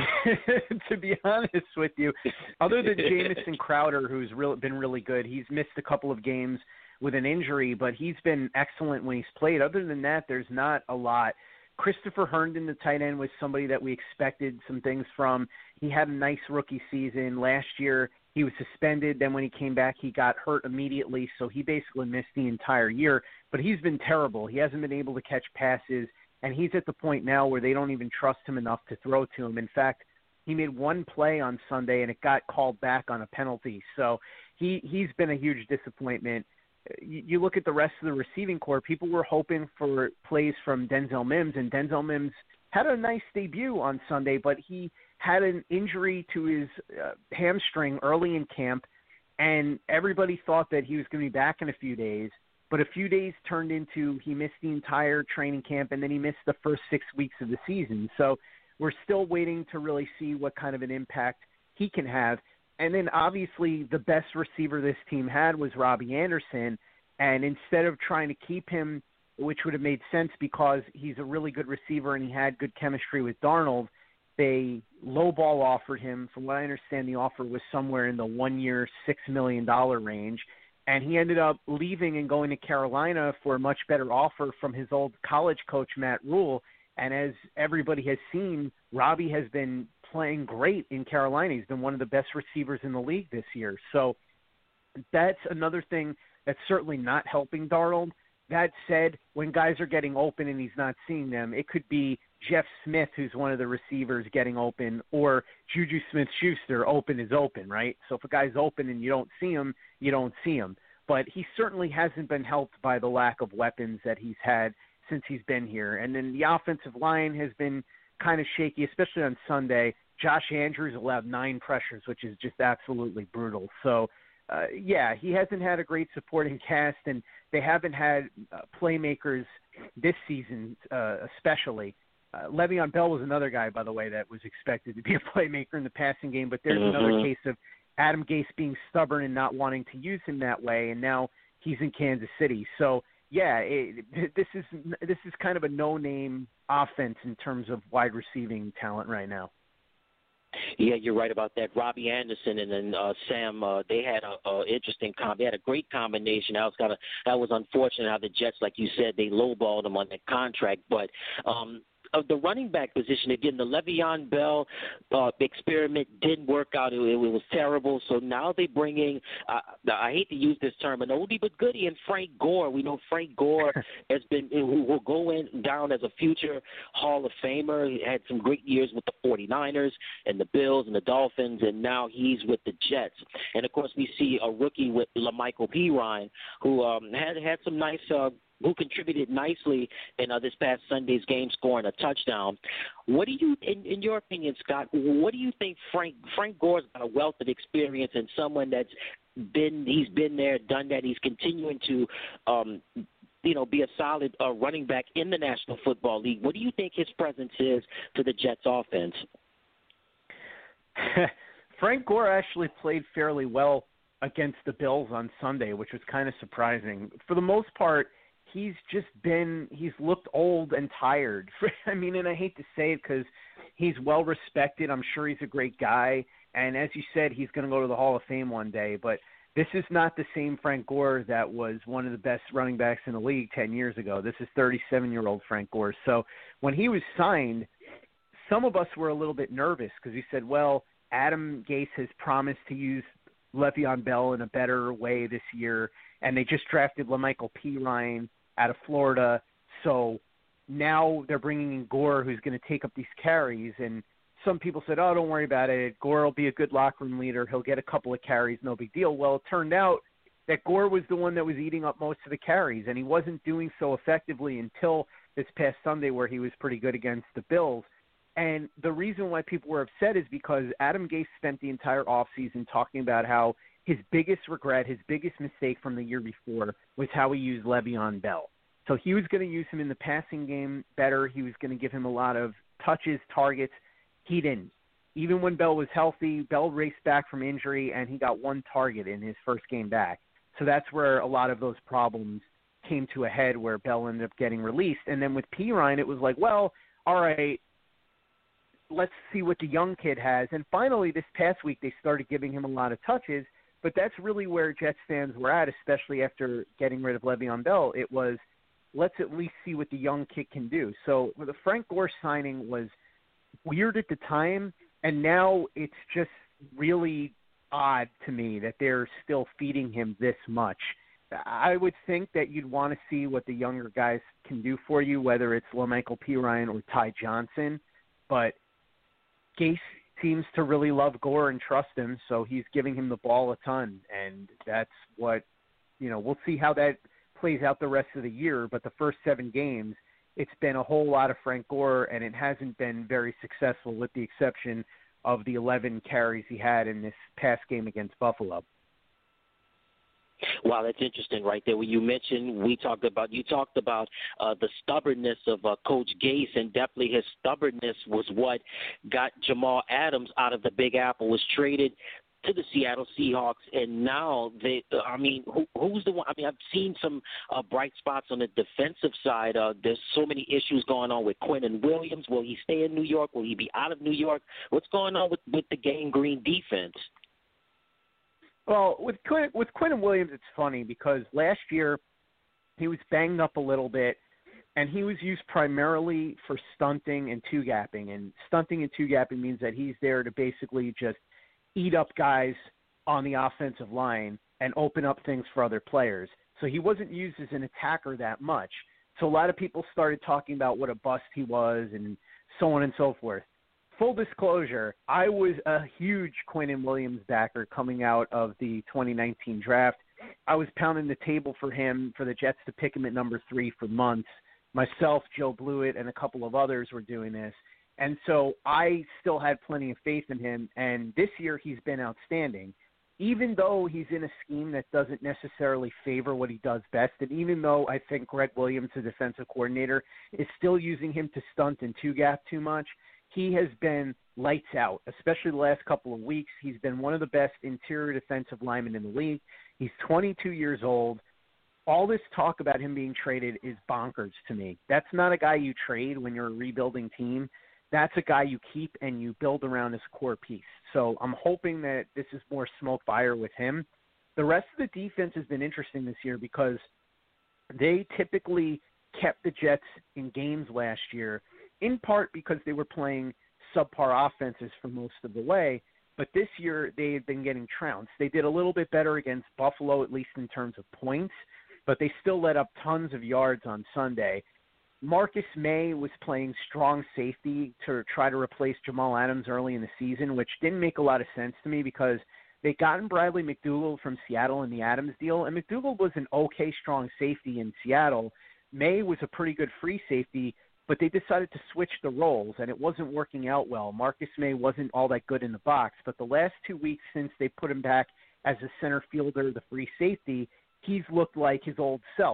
be honest with you. Other than Jamison Crowder, who's been really good. He's missed a couple of games with an injury, but he's been excellent when he's played. Other than that, there's not a lot. Christopher Herndon, the tight end, was somebody that we expected some things from. He had a nice rookie season. Last year, he was suspended. Then when he came back, he got hurt immediately, so he basically missed the entire year. But he's been terrible. He hasn't been able to catch passes, and he's at the point now where they don't even trust him enough to throw to him. In fact, he made one play on Sunday, and it got called back on a penalty. So he's been a huge disappointment. You look at the rest of the receiving corps, people were hoping for plays from Denzel Mims, and Denzel Mims had a nice debut on Sunday, but he had an injury to his hamstring early in camp, and everybody thought that he was going to be back in a few days, but a few days turned into he missed the entire training camp, and then he missed the first 6 weeks of the season. So we're still waiting to really see what kind of an impact he can have. And then obviously the best receiver this team had was Robbie Anderson. And instead of trying to keep him, which would have made sense because he's a really good receiver and he had good chemistry with Darnold, they lowball offered him. From what I understand, the offer was somewhere in the 1 year, $6 million range. And he ended up leaving and going to Carolina for a much better offer from his old college coach, Matt Rule. And as everybody has seen, Robbie has been playing great in Carolina. He's been one of the best receivers in the league this year. So that's another thing that's certainly not helping Darnold. That said, when guys are getting open and he's not seeing them, it could be Jeff Smith, who's one of the receivers, getting open, or Juju Smith-Schuster. Open is open, right? So if a guy's open and you don't see him, you don't see him. But he certainly hasn't been helped by the lack of weapons that he's had since he's been here. And then the offensive line has been kind of shaky, especially on Sunday. Josh Andrews allowed 9 pressures, which is just absolutely brutal. So, yeah, he hasn't had a great supporting cast, and they haven't had playmakers this season especially. Le'Veon Bell was another guy, by the way, that was expected to be a playmaker in the passing game, but there's another case of Adam Gase being stubborn and not wanting to use him that way, and now he's in Kansas City. So, yeah, this is kind of a no-name offense in terms of wide receiving talent right now. Yeah, you're right about that. Robbie Anderson and then Sam, they had a interesting they had a great combination. That was unfortunate how the Jets, like you said, they lowballed him on that contract. But of the running back position, again, the Le'Veon Bell experiment didn't work out. It was terrible. So now they bring in, I hate to use this term, an oldie but goodie, and Frank Gore. We know Frank Gore who will go down as a future Hall of Famer. He had some great years with the 49ers and the Bills and the Dolphins, and now he's with the Jets. And, of course, we see a rookie with LaMichael Pirine who had some nice who contributed nicely in this past Sunday's game, scoring a touchdown. What do you, in your opinion, Scott, what do you think Frank Gore's got a wealth of experience and someone that's been there, done that. He's continuing to be a solid running back in the National Football League. What do you think his presence is to the Jets offense? Frank Gore actually played fairly well against the Bills on Sunday, which was kind of surprising. For the most part, he's looked old and tired. And I hate to say it because he's well respected. I'm sure he's a great guy. And as you said, he's going to go to the Hall of Fame one day. But this is not the same Frank Gore that was one of the best running backs in the league 10 years ago. This is 37-year-old Frank Gore. So when he was signed, some of us were a little bit nervous because we said, well, Adam Gase has promised to use Le'Veon Bell in a better way this year, and they just drafted LaMichael Pirine out of Florida. So now they're bringing in Gore, who's going to take up these carries. And some people said, oh, don't worry about it. Gore will be a good locker room leader. He'll get a couple of carries, no big deal. Well, it turned out that Gore was the one that was eating up most of the carries, and he wasn't doing so effectively until this past Sunday where he was pretty good against the Bills. And the reason why people were upset is because Adam Gase spent the entire offseason talking about how his biggest regret, his biggest mistake from the year before was how he used Le'Veon Bell. So he was going to use him in the passing game better. He was going to give him a lot of touches, targets. He didn't. Even when Bell was healthy, Bell raced back from injury, and he got one target in his first game back. So that's where a lot of those problems came to a head, where Bell ended up getting released. And then with Pirine, it was like, well, all right, let's see what the young kid has. And finally, this past week, they started giving him a lot of touches, but that's really where Jets fans were at, especially after getting rid of Le'Veon Bell. It was, let's at least see what the young kid can do. So the Frank Gore signing was weird at the time, and now it's just really odd to me that they're still feeding him this much. I would think that you'd want to see what the younger guys can do for you, whether it's LaMichael Pirine or Ty Johnson, but Gase seems to really love Gore and trust him, so he's giving him the ball a ton, and that's what, we'll see how that plays out the rest of the year, but the first 7 games, it's been a whole lot of Frank Gore, and it hasn't been very successful with the exception of the 11 carries he had in this past game against Buffalo. Wow, that's interesting right there. When you talked about the stubbornness of Coach Gase, and definitely his stubbornness was what got Jamal Adams out of the Big Apple, was traded to the Seattle Seahawks, and now who's the one? I've seen some bright spots on the defensive side. There's so many issues going on with Quinnen Williams. Will he stay in New York? Will he be out of New York? What's going on with the Gang Green defense? Well, with Quinnen Williams, it's funny because last year he was banged up a little bit, and he was used primarily for stunting and two-gapping. And stunting and two-gapping means that he's there to basically just eat up guys on the offensive line and open up things for other players. So he wasn't used as an attacker that much. So a lot of people started talking about what a bust he was and so on and so forth. Full disclosure, I was a huge Quinnen Williams backer coming out of the 2019 draft. I was pounding the table for him, for the Jets to pick him at number 3 for months. Myself, Joe Blewett, and a couple of others were doing this. And so I still had plenty of faith in him, and this year he's been outstanding. Even though he's in a scheme that doesn't necessarily favor what he does best, and even though I think Greg Williams, the defensive coordinator, is still using him to stunt and two-gap too much, he has been lights out, especially the last couple of weeks. He's been one of the best interior defensive linemen in the league. He's 22 years old. All this talk about him being traded is bonkers to me. That's not a guy you trade when you're a rebuilding team. That's a guy you keep and you build around as a core piece. So I'm hoping that this is more smoke fire with him. The rest of the defense has been interesting this year because they typically kept the Jets in games last year, in part because they were playing subpar offenses for most of the way. But this year they had been getting trounced. They did a little bit better against Buffalo, at least in terms of points, but they still let up tons of yards on Sunday. Marcus May was playing strong safety to try to replace Jamal Adams early in the season, which didn't make a lot of sense to me because they gotten Bradley McDougald from Seattle in the Adams deal, and McDougald was an okay strong safety in Seattle. May was a pretty good free safety, but they decided to switch the roles, and it wasn't working out well. Marcus May wasn't all that good in the box, but the last 2 weeks since they put him back as a center fielder, the free safety, he's looked like his old self.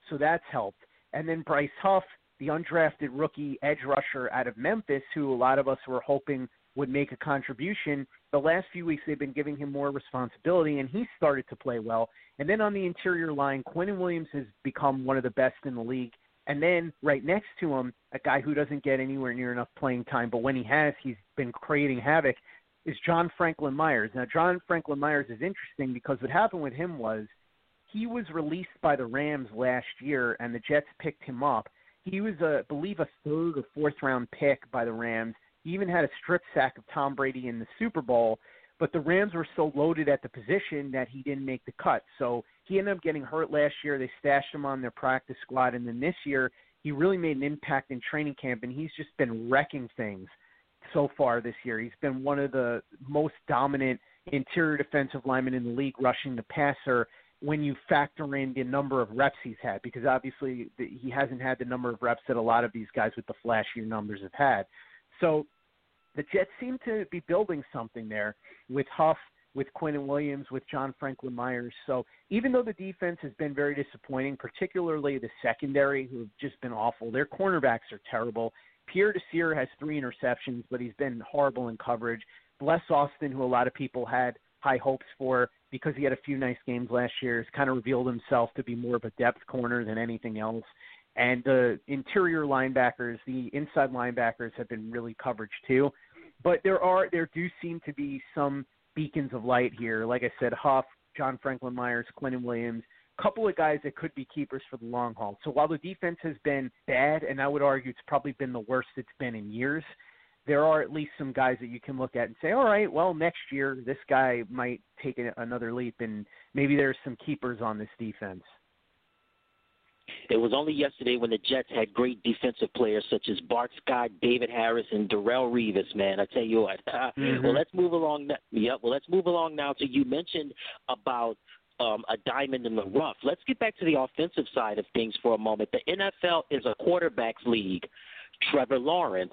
so that's helped. And then Bryce Huff, the undrafted rookie edge rusher out of Memphis, who a lot of us were hoping would make a contribution. The last few weeks they've been giving him more responsibility, and he started to play well. And then on the interior line, Quinnen Williams has become one of the best in the league. And then right next to him, a guy who doesn't get anywhere near enough playing time, but when he has, he's been creating havoc, is John Franklin Myers. Now, John Franklin Myers is interesting because what happened with him was he was released by the Rams last year, and the Jets picked him up. He was, I believe, a third or fourth-round pick by the Rams. He even had a strip sack of Tom Brady in the Super Bowl, but the Rams were so loaded at the position that he didn't make the cut. So he ended up getting hurt last year. They stashed him on their practice squad, and then this year he really made an impact in training camp, and he's just been wrecking things so far this year. He's been one of the most dominant interior defensive linemen in the league rushing the passer when you factor in the number of reps he's had, because obviously he hasn't had the number of reps that a lot of these guys with the flashier numbers have had. So the Jets seem to be building something there with Huff, with Quinnen Williams, with John Franklin Myers. So even though the defense has been very disappointing, particularly the secondary, who have just been awful, their cornerbacks are terrible. Pierre Desir has 3 interceptions, but he's been horrible in coverage. Bless Austin, who a lot of people had high hopes for because he had a few nice games last year, has kind of revealed himself to be more of a depth corner than anything else. And the interior linebackers, the inside linebackers have been really coverage too. But there do seem to be some beacons of light here. Like I said, Huff, John Franklin Myers, Quinnen Williams, a couple of guys that could be keepers for the long haul. So while the defense has been bad, and I would argue it's probably been the worst it's been in years, there are at least some guys that you can look at and say, all right, well, next year this guy might take another leap, and maybe there's some keepers on this defense. It was only yesterday when the Jets had great defensive players such as Bart Scott, David Harris, and Darrelle Revis, man. I tell you what. Well, let's move along. Let's move along now to, you mentioned about a diamond in the rough. Let's get back to the offensive side of things for a moment. The NFL is a quarterbacks league. Trevor Lawrence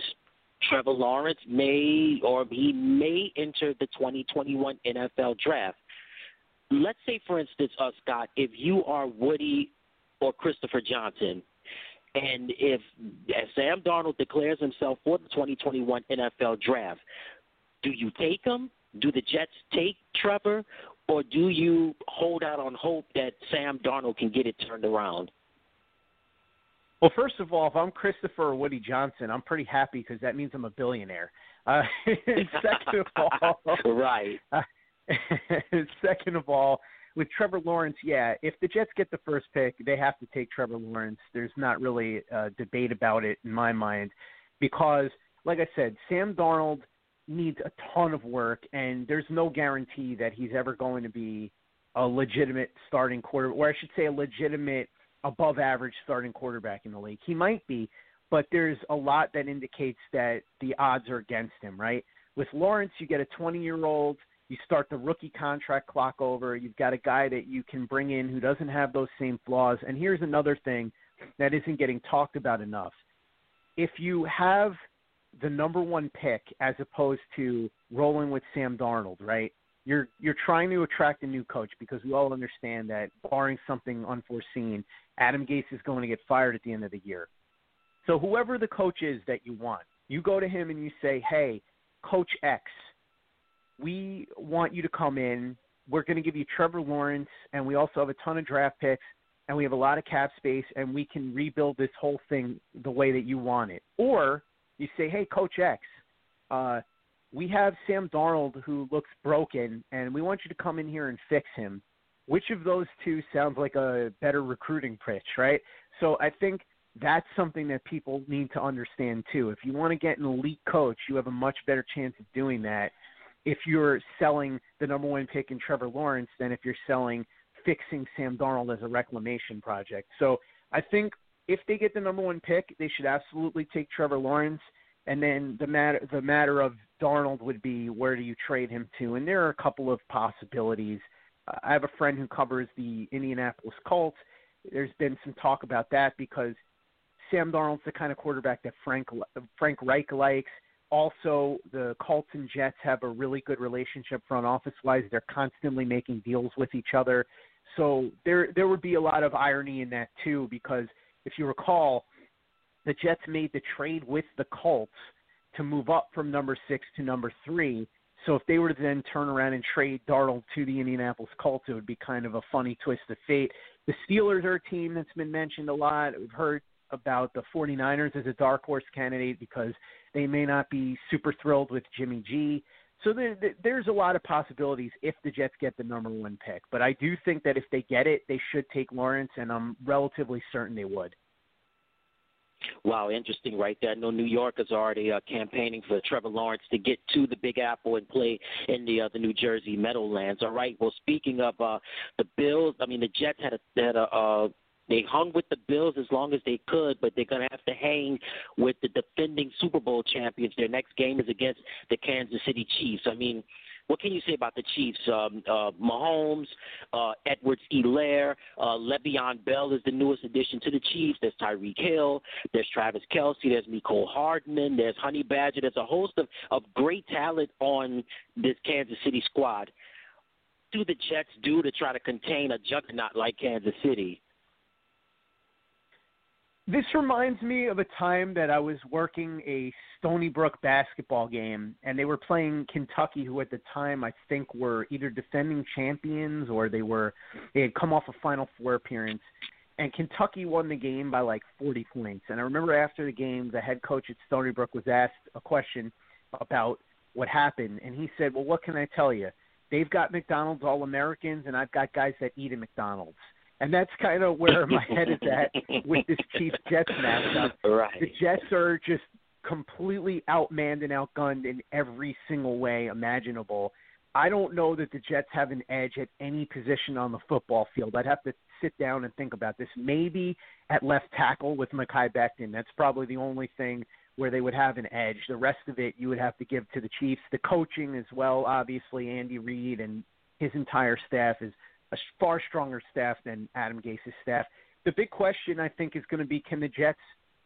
may enter the 2021 NFL draft. Let's say, for instance, Scott, if you are Woody or Christopher Johnson, and if Sam Darnold declares himself for the 2021 NFL draft, do you take him? Do the Jets take Trevor? Or do you hold out on hope that Sam Darnold can get it turned around? Well, first of all, if I'm Christopher or Woody Johnson, I'm pretty happy because that means I'm a billionaire. Second of all, right. Second of all, with Trevor Lawrence, yeah, if the Jets get the first pick, they have to take Trevor Lawrence. There's not really a debate about it in my mind because, like I said, Sam Darnold needs a ton of work, and there's no guarantee that he's ever going to be a legitimate starting quarterback, or I should say a legitimate above-average starting quarterback in the league. He might be, but there's a lot that indicates that the odds are against him, right? With Lawrence, you get a 20-year-old, you start the rookie contract clock over, you've got a guy that you can bring in who doesn't have those same flaws. And here's another thing that isn't getting talked about enough. If you have the number 1 pick as opposed to rolling with Sam Darnold, right? You're trying to attract a new coach because we all understand that barring something unforeseen, Adam Gase is going to get fired at the end of the year. So whoever the coach is that you want, you go to him and you say, hey, Coach X, we want you to come in. We're going to give you Trevor Lawrence, and we also have a ton of draft picks, and we have a lot of cap space, and we can rebuild this whole thing the way that you want it. Or you say, hey, Coach X, we have Sam Darnold who looks broken, and we want you to come in here and fix him. Which of those two sounds like a better recruiting pitch, right? So I think that's something that people need to understand too. If you want to get an elite coach, you have a much better chance of doing that if you're selling the number 1 pick in Trevor Lawrence than if you're selling fixing Sam Darnold as a reclamation project. So I think if they get the number 1 pick, they should absolutely take Trevor Lawrence. And then the matter of Darnold would be, where do you trade him to? And there are a couple of possibilities. I have a friend who covers the Indianapolis Colts. There's been some talk about that because Sam Darnold's the kind of quarterback that Frank Reich likes. Also, the Colts and Jets have a really good relationship front office-wise. They're constantly making deals with each other. So there would be a lot of irony in that too, because if you recall, the Jets made the trade with the Colts to move up from number 6 to number 3. So if they were to then turn around and trade Darnold to the Indianapolis Colts, it would be kind of a funny twist of fate. The Steelers are a team that's been mentioned a lot. We've heard about the 49ers as a dark horse candidate because they may not be super thrilled with Jimmy G. So there's a lot of possibilities if the Jets get the number 1 pick. But I do think that if they get it, they should take Lawrence, and I'm relatively certain they would. Wow, interesting right there. I know New York is already campaigning for Trevor Lawrence to get to the Big Apple and play in the New Jersey Meadowlands. All right, well, speaking of the Bills, I mean, the Jets they hung with the Bills as long as they could, but they're going to have to hang with the defending Super Bowl champions. Their next game is against the Kansas City Chiefs. I mean, what can you say about the Chiefs? Mahomes, Edwards-Helaire, Le'Veon Bell is the newest addition to the Chiefs. There's Tyreek Hill. There's Travis Kelce. There's Mecole Hardman. There's Honey Badger. There's a host of great talent on this Kansas City squad. What do the Jets do to try to contain a juggernaut like Kansas City? This reminds me of a time that I was working a Stony Brook basketball game, and they were playing Kentucky, who at the time I think were either defending champions or they had come off a Final Four appearance. And Kentucky won the game by like 40 points. And I remember after the game, the head coach at Stony Brook was asked a question about what happened, and he said, "Well, what can I tell you? They've got McDonald's All-Americans, and I've got guys that eat at McDonald's." And that's kind of where my head is at with this Chiefs-Jets matchup. Right. The Jets are just completely outmanned and outgunned in every single way imaginable. I don't know that the Jets have an edge at any position on the football field. I'd have to sit down and think about this. Maybe at left tackle with Mekhi Becton. That's probably the only thing where they would have an edge. The rest of it you would have to give to the Chiefs. The coaching as well, obviously, Andy Reid and his entire staff is a far stronger staff than Adam Gase's staff. The big question, I think, is going to be, can the Jets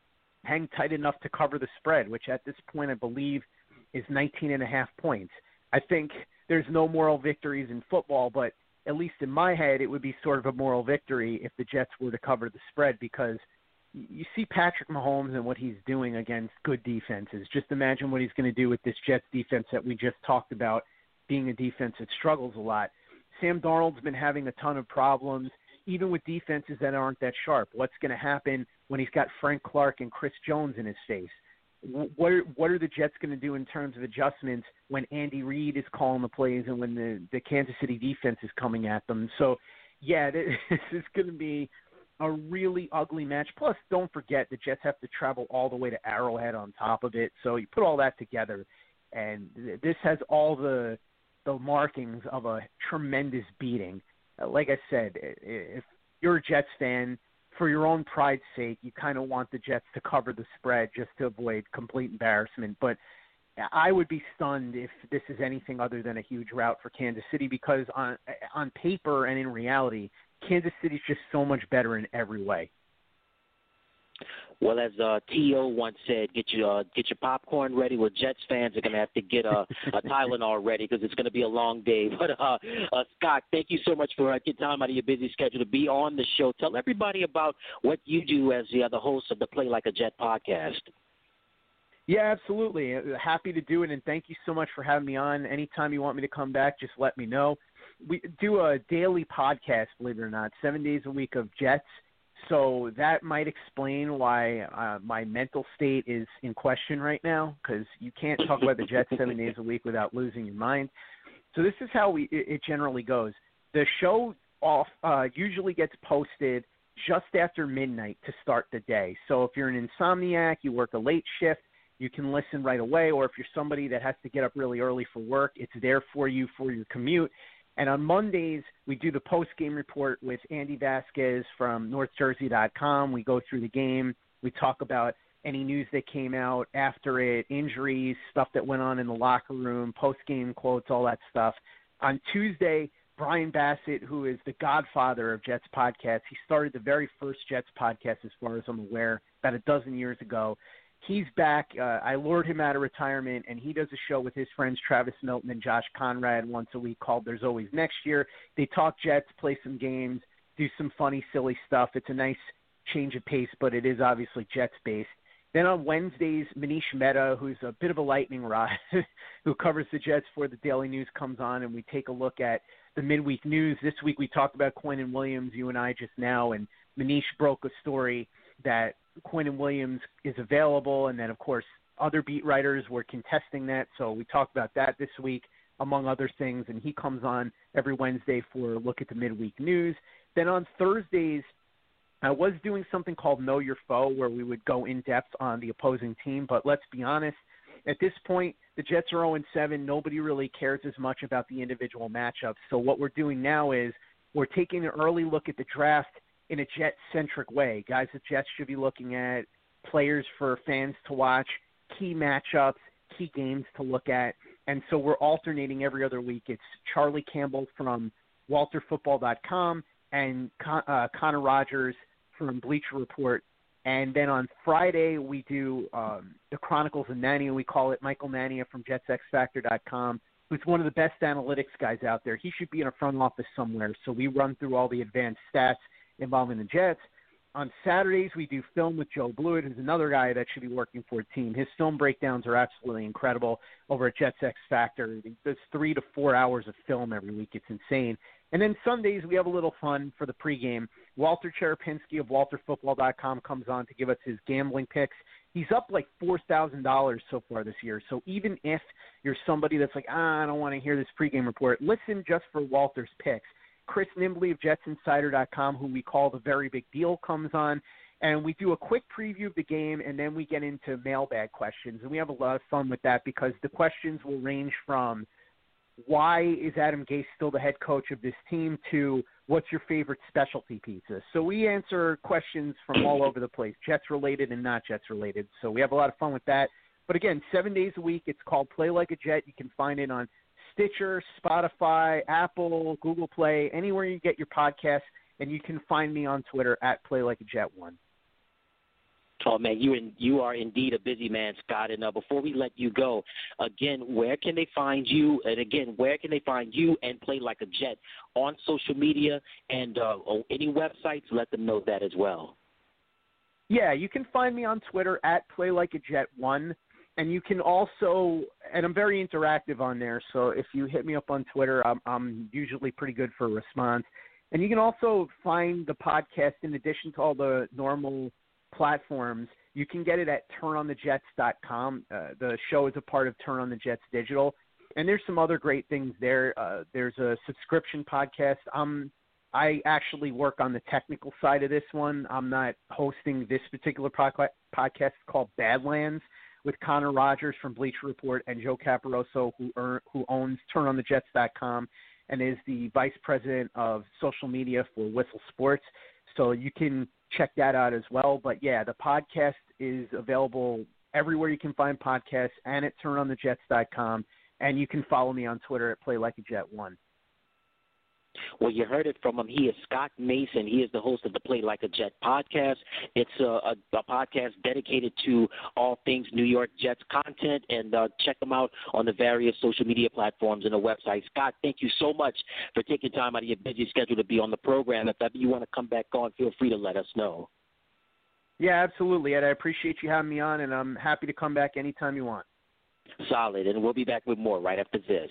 hang tight enough to cover the spread, which at this point I believe is 19.5 points. I think there's no moral victories in football, but at least in my head it would be sort of a moral victory if the Jets were to cover the spread, because you see Patrick Mahomes and what he's doing against good defenses. Just imagine what he's going to do with this Jets defense that we just talked about being a defense that struggles a lot. Sam Darnold's been having a ton of problems, even with defenses that aren't that sharp. What's going to happen when he's got Frank Clark and Chris Jones in his face? What are the Jets going to do in terms of adjustments when Andy Reid is calling the plays and when the Kansas City defense is coming at them? So, yeah, this is going to be a really ugly match. Plus, don't forget, the Jets have to travel all the way to Arrowhead on top of it. So you put all that together, and this has all the markings of a tremendous beating. Like I said, if you're a Jets fan, for your own pride's sake, you kind of want the Jets to cover the spread just to avoid complete embarrassment. But I would be stunned if this is anything other than a huge rout for Kansas City, because on paper and in reality, Kansas City's just so much better in every way. Well, as T.O. once said, get your popcorn ready. Well, Jets fans are going to have to get a Tylenol ready, because it's going to be a long day. But, Scott, thank you so much for taking time out of your busy schedule to be on the show. Tell everybody about what you do as the host of the Play Like a Jet podcast. Yeah, absolutely. Happy to do it, and thank you so much for having me on. Anytime you want me to come back, just let me know. We do a daily podcast, believe it or not, 7 days a week of Jets. So that might explain why my mental state is in question right now, because you can't talk about the Jets 7 days a week without losing your mind. So this is how it generally goes. The show usually gets posted just after midnight to start the day. So if you're an insomniac, you work a late shift, you can listen right away. Or if you're somebody that has to get up really early for work, it's there for you for your commute. And on Mondays, we do the post-game report with Andy Vasquez from NorthJersey.com. We go through the game. We talk about any news that came out after it, injuries, stuff that went on in the locker room, post-game quotes, all that stuff. On Tuesday, Brian Bassett, who is the godfather of Jets podcasts, he started the very first Jets podcast, as far as I'm aware, about a dozen years ago. he's back. I lured him out of retirement, and he does a show with his friends Travis Milton and Josh Conrad once a week called There's Always Next Year. They talk Jets, play some games, do some funny, silly stuff. It's a nice change of pace, but it is obviously Jets-based. Then on Wednesdays, Manish Mehta, who's a bit of a lightning rod, who covers the Jets for the Daily News, comes on, and we take a look at the midweek news. This week we talked about Quinnen Williams, you and I just now, and Manish broke a story that Quinnen Williams is available, and then, of course, other beat writers were contesting that, so we talked about that this week, among other things, and he comes on every Wednesday for a look at the midweek news. Then on Thursdays, I was doing something called Know Your Foe, where we would go in-depth on the opposing team, but let's be honest, at this point, the Jets are 0-7. Nobody really cares as much about the individual matchups, so what we're doing now is we're taking an early look at the draft in a Jet-centric way. Guys, the Jets should be looking at players for fans to watch, key matchups, key games to look at, and so we're alternating every other week. It's Charlie Campbell from WalterFootball.com and Connor Rogers from Bleacher Report. And then on Friday, we do the Chronicles of Nania. We call it Michael Nania from JetsXFactor.com, who's one of the best analytics guys out there. He should be in a front office somewhere. So we run through all the advanced stats involving the Jets. On Saturdays, we do Film with Joe Blewett, who's another guy that should be working for a team. His film breakdowns are absolutely incredible over at Jets X Factor. He does 3 to 4 hours of film every week. It's insane. And then Sundays, we have a little fun for the pregame. Walter Cherepinski of WalterFootball.com comes on to give us his gambling picks. He's up like $4,000 so far this year. So even if you're somebody that's like, I don't want to hear this pregame report, listen just for Walter's picks. Chris Nimbley of JetsInsider.com, who we call The Very Big Deal, comes on, and we do a quick preview of the game, and then we get into mailbag questions. And we have a lot of fun with that because the questions will range from why is Adam Gase still the head coach of this team to what's your favorite specialty pizza. So we answer questions from all over the place, Jets-related and not Jets-related. So we have a lot of fun with that. But again, 7 days a week. It's called Play Like a Jet. You can find it on Stitcher, Spotify, Apple, Google Play, anywhere you get your podcasts, and you can find me on Twitter at PlayLikeAJet1. Oh, man, you are indeed a busy man, Scott. And before we let you go, again, where can they find you? And again, where can they find you and Play Like a Jet on social media and any websites? Let them know that as well. Yeah, you can find me on Twitter at PlayLikeAJet1. And you can also, and I'm very interactive on there, so if you hit me up on Twitter, I'm usually pretty good for a response. And you can also find the podcast in addition to all the normal platforms. You can get it at turnonthejets.com. The show is a part of Turn on the Jets Digital. And there's some other great things there. There's a subscription podcast. I actually work on the technical side of this one. I'm not hosting this particular podcast. It's called Badlands, with Connor Rogers from Bleacher Report and Joe Caparoso, who owns TurnOnTheJets.com and is the vice president of social media for Whistle Sports. So you can check that out as well. But, yeah, the podcast is available everywhere you can find podcasts and at TurnOnTheJets.com. And you can follow me on Twitter at PlayLikeAJet1. Well, you heard it from him. He is Scott Mason. He is the host of the Play Like a Jet podcast. It's a podcast dedicated to all things New York Jets content, and check them out on the various social media platforms and the website. Scott, thank you so much for taking time out of your busy schedule to be on the program. If ever you want to come back on, feel free to let us know. Yeah, absolutely, Ed. I appreciate you having me on, and I'm happy to come back anytime you want. Solid, and we'll be back with more right after this.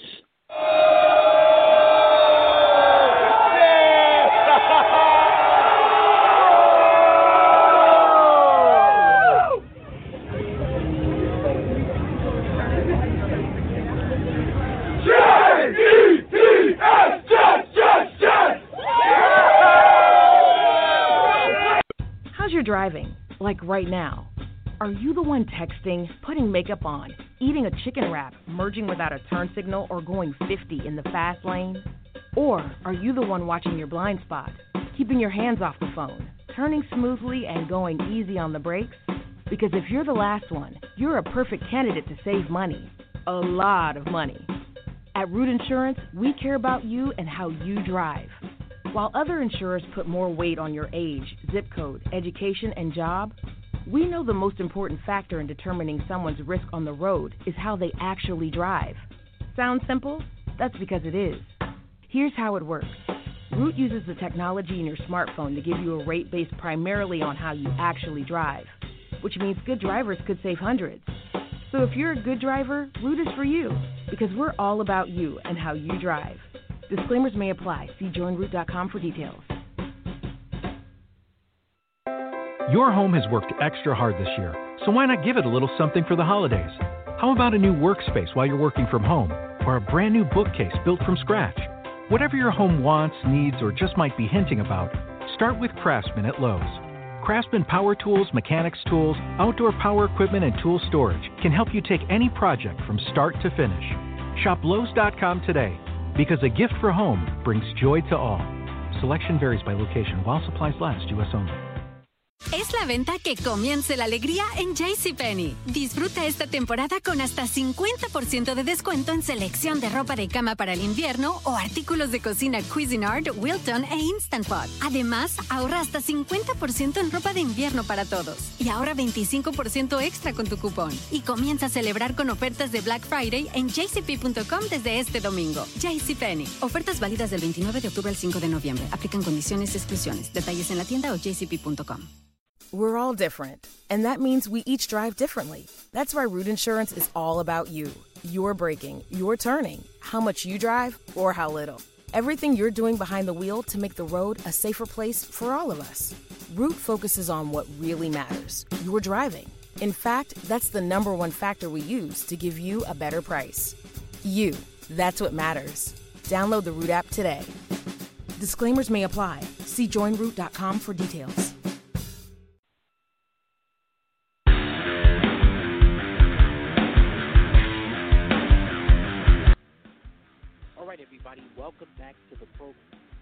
How's your driving? Like right now? Are you the one texting, putting makeup on, eating a chicken wrap, merging without a turn signal, or going 50 in the fast lane? Or are you the one watching your blind spot, keeping your hands off the phone, turning smoothly and going easy on the brakes? Because if you're the last one, you're a perfect candidate to save money. A lot of money. At Root Insurance, we care about you and how you drive. While other insurers put more weight on your age, zip code, education, and job, We know the most important factor in determining someone's risk on the road is how they actually drive. Sounds simple? That's because it is. Here's how it works. Root uses the technology in your smartphone to give you a rate based primarily on how you actually drive, which means good drivers could save hundreds. So if you're a good driver, Root is for you, because we're all about you and how you drive. Disclaimers may apply. See joinroot.com for details. Your home has worked extra hard this year, so why not give it a little something for the holidays? How about a new workspace while you're working from home, or a brand new bookcase built from scratch? Whatever your home wants, needs, or just might be hinting about, start with Craftsman at Lowe's. Craftsman power tools, mechanics tools, outdoor power equipment, and tool storage can help you take any project from start to finish. Shop Lowe's.com today, because a gift for home brings joy to all. Selection varies by location while supplies last, U.S. only. Es la venta que comience la alegría en JCPenney. Disfruta esta temporada con hasta 50% de descuento en selección de ropa de cama para el invierno o artículos de cocina Cuisinart, Wilton e Instant Pot. Además, ahorra hasta 50% en ropa de invierno para todos. Y ahorra 25% extra con tu cupón. Y comienza a celebrar con ofertas de Black Friday en jcp.com desde este domingo. JCPenney. Ofertas válidas del 29 de octubre al 5 de noviembre. Aplican condiciones y exclusiones. Detalles en la tienda o jcp.com. We're all different, and that means we each drive differently. That's why Root Insurance is all about you. Your braking, your turning, how much you drive, or how little. Everything you're doing behind the wheel to make the road a safer place for all of us. Root focuses on what really matters, your driving. In fact, that's the #1 factor we use to give you a better price. You, that's what matters. Download the Root app today. Disclaimers may apply. See joinroot.com for details. Welcome back to the program.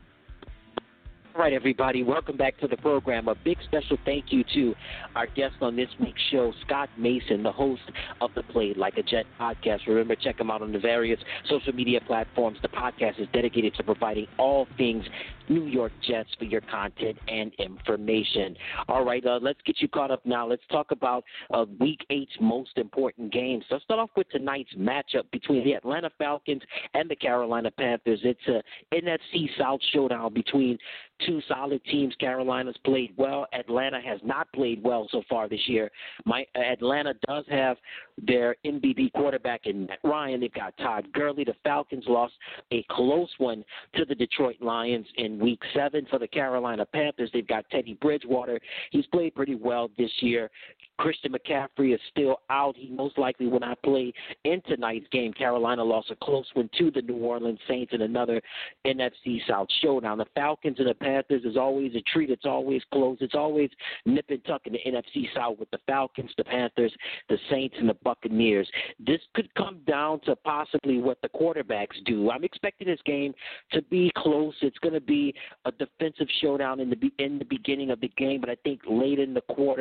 All right, everybody, welcome back to the program. A big special thank you to our guest on this week's show, Scott Mason, the host of the Play Like a Jet podcast. Remember, check him out on the various social media platforms. The podcast is dedicated to providing all things New York Jets for your content and information. All right, let's get you caught up now. Let's talk about Week 8's most important games. Let's start off with tonight's matchup between the Atlanta Falcons and the Carolina Panthers. It's an NFC South showdown between two solid teams. Carolina's played well. Atlanta has not played well so far this year. Atlanta does have their MVP quarterback in Matt Ryan. They've got Todd Gurley. The Falcons lost a close one to the Detroit Lions in Week 7. For the Carolina Panthers, they've got Teddy Bridgewater. He's played pretty well this year. Christian McCaffrey is still out. He most likely will not play in tonight's game. Carolina lost a close one to the New Orleans Saints in another NFC South showdown. The Falcons and the Panthers is always a treat. It's always close. It's always nip and tuck in the NFC South with the Falcons, the Panthers, the Saints, and the Buccaneers. This could come down to possibly what the quarterbacks do. I'm expecting this game to be close. It's going to be a defensive showdown in the beginning of the game, but I think late in the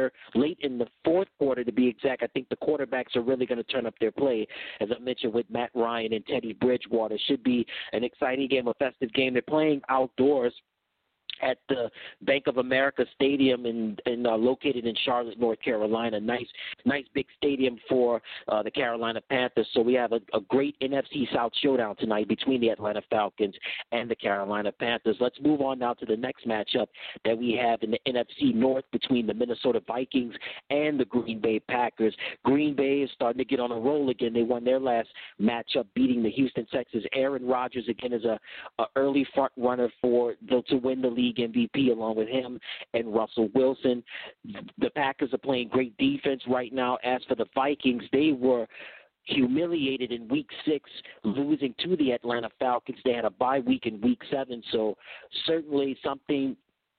fourth quarter to be exact, I think the quarterbacks are really going to turn up their play. As I mentioned, with Matt Ryan and Teddy Bridgewater, should be an exciting game, a festive game. They're playing outdoors at the Bank of America Stadium located in Charlotte, North Carolina. Nice big stadium for the Carolina Panthers. So we have a great NFC South showdown tonight between the Atlanta Falcons and the Carolina Panthers. Let's move on now to the next matchup that we have in the NFC North between the Minnesota Vikings and the Green Bay Packers. Green Bay is starting to get on a roll again. They won their last matchup, beating the Houston Texans. Aaron Rodgers again is a early front runner to win the league MVP along with him and Russell Wilson. The Packers are playing great defense right now. As for the Vikings, they were humiliated in Week 6, losing to the Atlanta Falcons. They had a bye week in Week 7, so certainly something.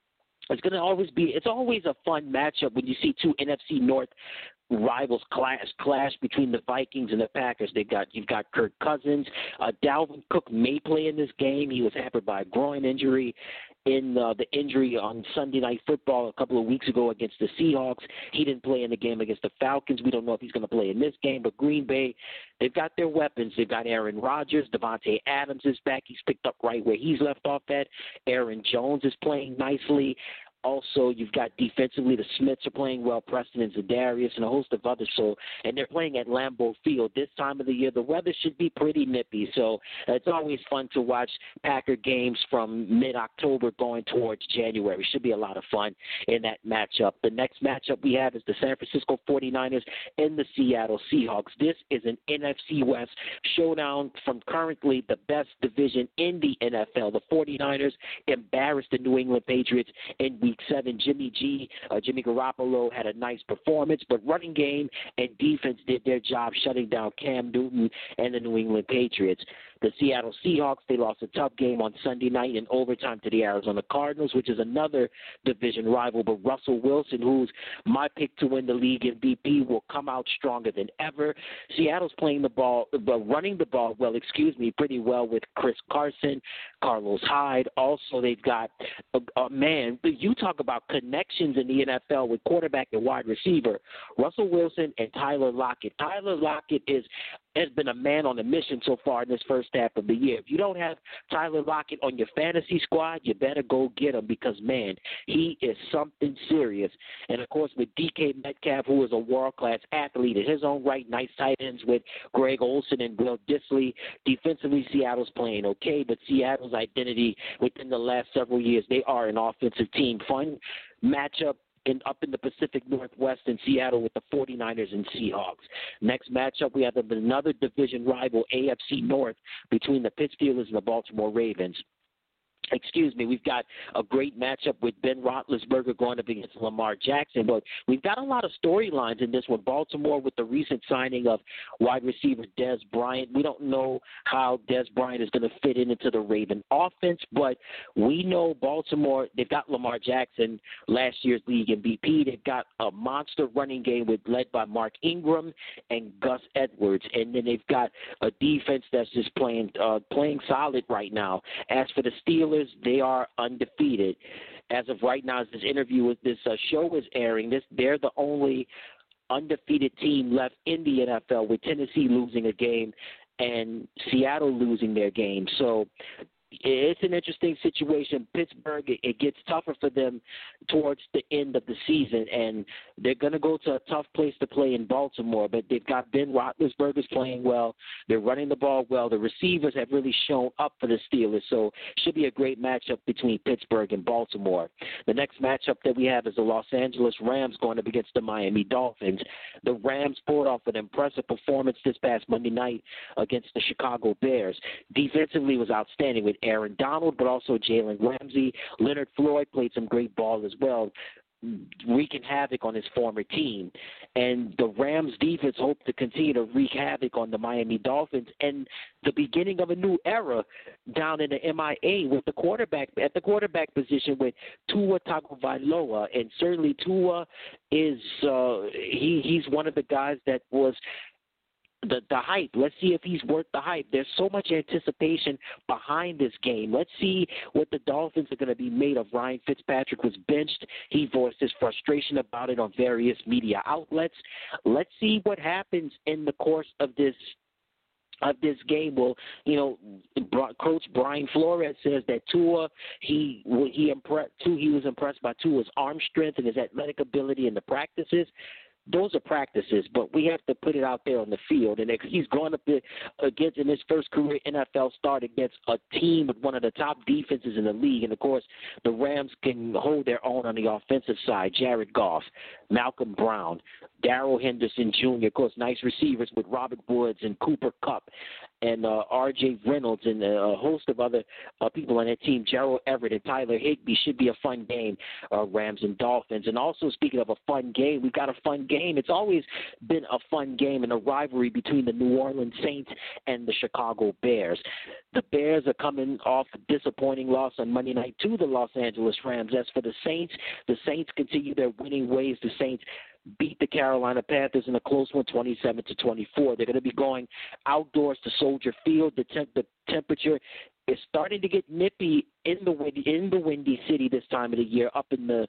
It's always a fun matchup when you see two NFC North rivals clash between the Vikings and the Packers. You've got Kirk Cousins. Dalvin Cook may play in this game. He was hampered by a groin injury in the injury on Sunday Night Football a couple of weeks ago against the Seahawks. He didn't play in the game against the Falcons. We don't know if he's going to play in this game, but Green Bay, they've got their weapons. They've got Aaron Rodgers. Devontae Adams is back. He's picked up right where he's left off at. Aaron Jones is playing nicely. Also, you've got defensively, the Smiths are playing well, Preston and Zadarius, and a host of others. So, and they're playing at Lambeau Field. This time of the year, the weather should be pretty nippy. So it's always fun to watch Packer games from mid-October going towards January. Should be a lot of fun in that matchup. The next matchup we have is the San Francisco 49ers and the Seattle Seahawks. This is an NFC West showdown from currently the best division in the NFL. The 49ers embarrassed the New England Patriots in Week 7. Jimmy Garoppolo had a nice performance, but running game and defense did their job shutting down Cam Newton and the New England Patriots. The Seattle Seahawks, they lost a tough game on Sunday night in overtime to the Arizona Cardinals, which is another division rival. But Russell Wilson, who's my pick to win the league MVP, will come out stronger than ever. Seattle's running the ball pretty well with Chris Carson, Carlos Hyde. Also, they've got you talk about connections in the NFL with quarterback and wide receiver. Russell Wilson and Tyler Lockett. Tyler Lockett has been a man on a mission so far in this first half of the year. If you don't have Tyler Lockett on your fantasy squad, you better go get him because, man, he is something serious. And, of course, with DK Metcalf, who is a world-class athlete in his own right, nice tight ends with Greg Olsen and Will Dissly. Defensively, Seattle's playing okay, but Seattle's identity within the last several years, they are an offensive team. Fun matchup up in the Pacific Northwest in Seattle with the 49ers and Seahawks. Next matchup, we have another division rival, AFC North, between the Pittsburgh Steelers and the Baltimore Ravens. We've got a great matchup with Ben Roethlisberger going up against Lamar Jackson, but we've got a lot of storylines in this one. Baltimore with the recent signing of wide receiver Dez Bryant. We don't know how Dez Bryant is going to fit into the Raven offense, but we know Baltimore, they've got Lamar Jackson, last year's league MVP. They've got a monster running game led by Mark Ingram and Gus Edwards, and then they've got a defense that's just playing solid right now. As for the Steelers, they are undefeated. As of right now, as this show is airing, they're the only undefeated team left in the NFL, with Tennessee losing a game and Seattle losing their game. So it's an interesting situation. Pittsburgh, it gets tougher for them towards the end of the season, and they're going to go to a tough place to play in Baltimore, but they've got Ben Roethlisberger's playing well. They're running the ball well. The receivers have really shown up for the Steelers, so it should be a great matchup between Pittsburgh and Baltimore. The next matchup that we have is the Los Angeles Rams going up against the Miami Dolphins. The Rams pulled off an impressive performance this past Monday night against the Chicago Bears. Defensively was outstanding with Aaron Donald, but also Jalen Ramsey. Leonard Floyd played some great ball as well, wreaking havoc on his former team. And the Rams defense hope to continue to wreak havoc on the Miami Dolphins, and the beginning of a new era down in the MIA with the quarterback position with Tua Tagovailoa. And certainly Tua is he's one of the guys that was the hype. Let's see if he's worth the hype. There's so much anticipation behind this game. Let's see what the Dolphins are going to be made of. Ryan Fitzpatrick was benched. He voiced his frustration about it on various media outlets. Let's see what happens in the course of this game. Well, Coach Brian Flores says that Tua, he was impressed by Tua's arm strength and his athletic ability in the practices. Those are practices, but we have to put it out there on the field. And he's going up against, in his first career NFL start, against a team with one of the top defenses in the league. And, of course, the Rams can hold their own on the offensive side. Jared Goff, Malcolm Brown, Darrell Henderson Jr., of course, nice receivers with Robert Woods and Cooper Kupp and R.J. Reynolds and a host of other people on that team, Gerald Everett and Tyler Higbee. Should be a fun game, Rams and Dolphins. And also, speaking of a fun game, we've got a fun game. It's always been a fun game in a rivalry between the New Orleans Saints and the Chicago Bears. The Bears are coming off a disappointing loss on Monday night to the Los Angeles Rams. As for the Saints continue their winning ways. The Saints beat the Carolina Panthers in a close one, 27-24. They're going to be going outdoors to Soldier Field. The temperature is starting to get nippy in the Windy City this time of the year, up in the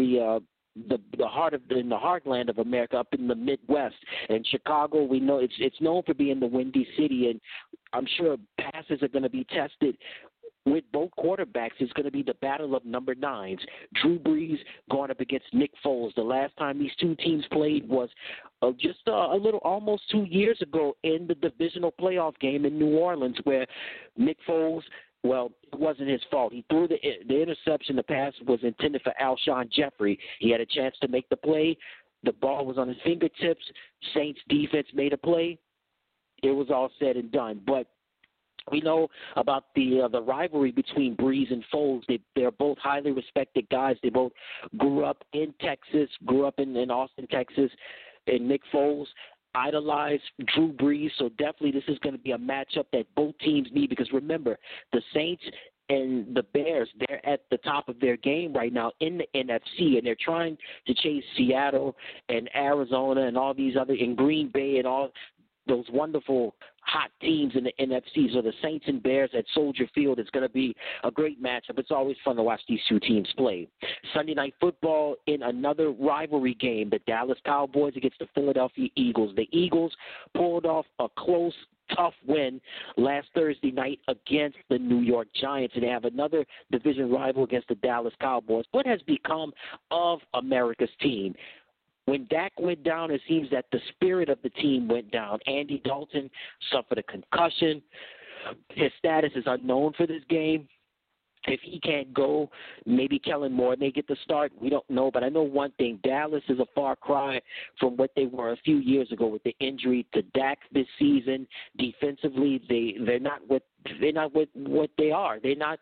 heartland of America, up in the Midwest. And Chicago, we know it's known for being the Windy City, and I'm sure passes are going to be tested with both quarterbacks, it's going to be the battle of number 9s. Drew Brees going up against Nick Foles. The last time these two teams played was just a little almost 2 years ago in the divisional playoff game in New Orleans, where Nick Foles, well, it wasn't his fault. He threw the interception. The pass was intended for Alshon Jeffrey. He had a chance to make the play. The ball was on his fingertips. Saints defense made a play. It was all said and done. But we know about the rivalry between Brees and Foles. They're both highly respected guys. They both grew up in Texas, grew up in Austin, Texas. And Nick Foles idolized Drew Brees. So definitely this is going to be a matchup that both teams need, because remember, the Saints and the Bears, they're at the top of their game right now in the NFC, and they're trying to chase Seattle and Arizona and all these other, in Green Bay and all those wonderful hot teams in the NFC. So the Saints and Bears at Soldier Field is going to be a great matchup. It's always fun to watch these two teams play. Sunday Night Football in another rivalry game, the Dallas Cowboys against the Philadelphia Eagles. The Eagles pulled off a close, tough win last Thursday night against the New York Giants, and they have another division rival against the Dallas Cowboys. What has become of America's team? When Dak went down, it seems that the spirit of the team went down. Andy Dalton suffered a concussion. His status is unknown for this game. If he can't go, maybe Kellen Moore may get the start. We don't know, but I know one thing. Dallas is a far cry from what they were a few years ago with the injury to Dak this season. Defensively, they're not what they are. They're not.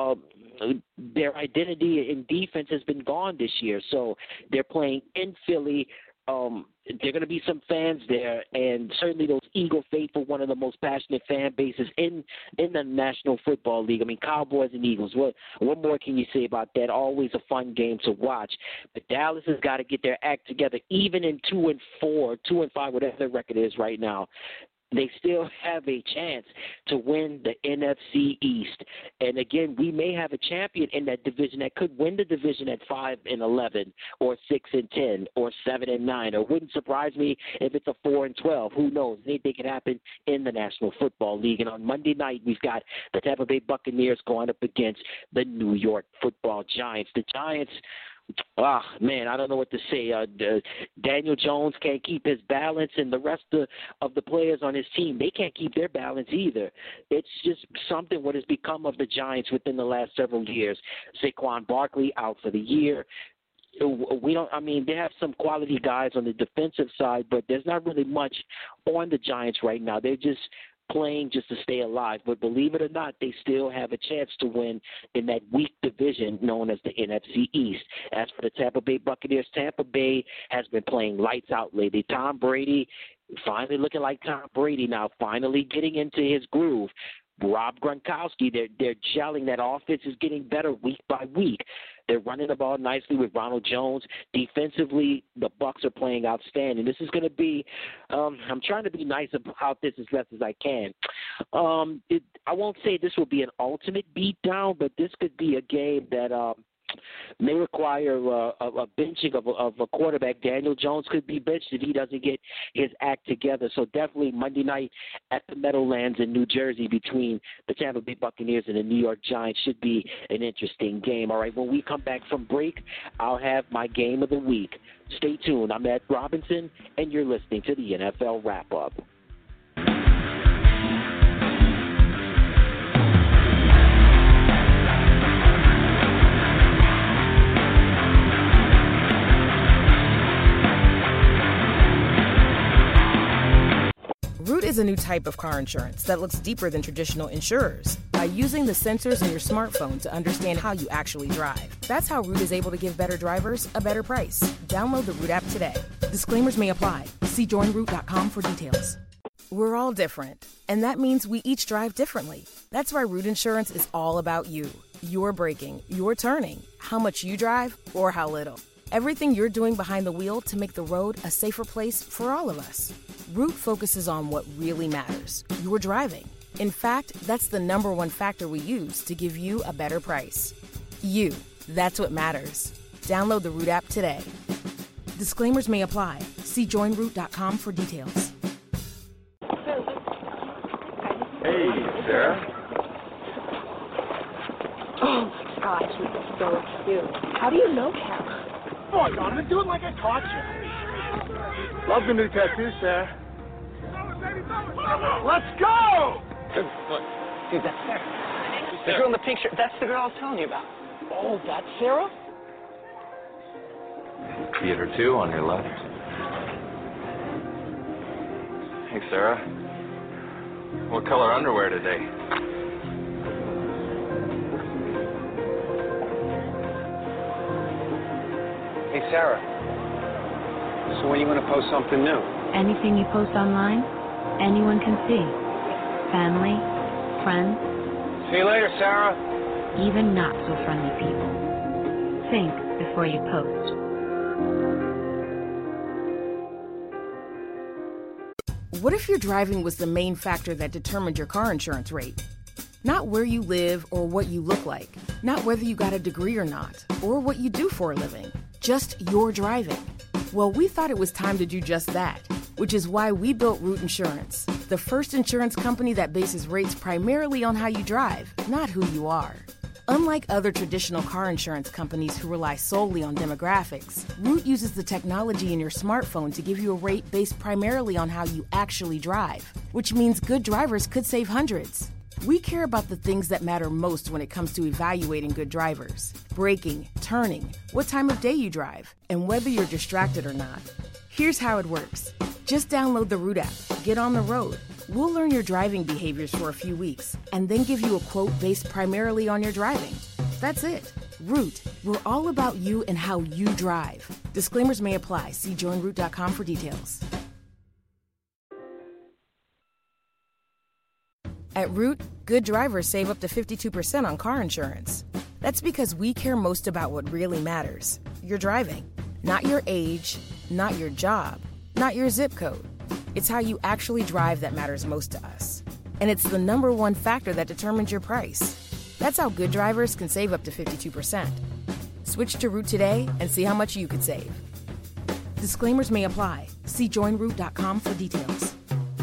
Their identity in defense has been gone this year. So they're playing in Philly. There are going to be some fans there, and certainly those Eagle faithful, one of the most passionate fan bases in the National Football League. I mean, Cowboys and Eagles. What more can you say about that? Always a fun game to watch. But Dallas has got to get their act together, even in 2-4, 2-5, whatever their record is right now. They still have a chance to win the NFC East. And again, we may have a champion in that division that could win the division at 5-11 or 6-10 or 7-9. Or wouldn't surprise me if it's a 4-12. Who knows? Anything can happen in the National Football League. And on Monday night, we've got the Tampa Bay Buccaneers going up against the New York Football Giants. The Giants, man, I don't know what to say. Daniel Jones can't keep his balance, and the rest of the players on his team, they can't keep their balance either. It's just something what has become of the Giants within the last several years. Saquon Barkley out for the year. They have some quality guys on the defensive side, but there's not really much on the Giants right now. They're just playing just to stay alive. But believe it or not, they still have a chance to win in that weak division known as the NFC East. As for the Tampa Bay Buccaneers, Tampa Bay has been playing lights out lately. Tom Brady finally looking like Tom Brady now, finally getting into his groove. Rob Gronkowski, they're gelling. That offense is getting better week by week. They're running the ball nicely with Ronald Jones. Defensively, the Bucs are playing outstanding. This is going to be I'm trying to be nice about this as best as I can. I won't say this will be an ultimate beatdown, but this could be a game that may require a benching of a quarterback. Daniel Jones could be benched if he doesn't get his act together. So definitely Monday night at the Meadowlands in New Jersey between the Tampa Bay Buccaneers and the New York Giants should be an interesting game. All right, when we come back from break, I'll have my game of the week. Stay tuned. I'm Ed Robinson, and you're listening to the NFL Wrap-Up. Root is a new type of car insurance that looks deeper than traditional insurers by using the sensors in your smartphone to understand how you actually drive. That's how Root is able to give better drivers a better price. Download the Root app today. Disclaimers may apply. See joinroot.com for details. We're all different, and that means we each drive differently. That's why Root Insurance is all about you. Your braking, your turning, how much you drive, or how little. Everything you're doing behind the wheel to make the road a safer place for all of us. Root focuses on what really matters, your driving. In fact, that's the number one factor we use to give you a better price. You, that's what matters. Download the Root app today. Disclaimers may apply. See joinroot.com for details. Hey, Sarah. Oh, my gosh, he's so cute. How do you know him? Oh, Donovan, do it like I taught you. Love the new tattoo, Sarah. Let's go! Look, dude, that's Sarah. The girl in the pink shirt, that's the girl I was telling you about. Oh, that's Sarah? Theater 2 on your left. Hey, Sarah. What color underwear today? Hey, Sarah. So when are you going to post something new? Anything you post online, anyone can see. Family, friends. See you later, Sarah. Even not so friendly people. Think before you post. What if your driving was the main factor that determined your car insurance rate? Not where you live or what you look like. Not whether you got a degree or not, or what you do for a living. Just your driving. Well, we thought it was time to do just that, which is why we built Root Insurance, the first insurance company that bases rates primarily on how you drive, not who you are. Unlike other traditional car insurance companies who rely solely on demographics, Root uses the technology in your smartphone to give you a rate based primarily on how you actually drive, which means good drivers could save hundreds. We care about the things that matter most when it comes to evaluating good drivers: braking, turning, what time of day you drive, and whether you're distracted or not. Here's how it works. Just download the Root app, get on the road. We'll learn your driving behaviors for a few weeks and then give you a quote based primarily on your driving. That's it. Root. We're all about you and how you drive. Disclaimers may apply. See joinroot.com for details. At Root, good drivers save up to 52% on car insurance. That's because we care most about what really matters: your driving. Not your age, not your job, not your zip code. It's how you actually drive that matters most to us. And it's the #1 factor that determines your price. That's how good drivers can save up to 52%. Switch to Root today and see how much you could save. Disclaimers may apply. See joinroot.com for details.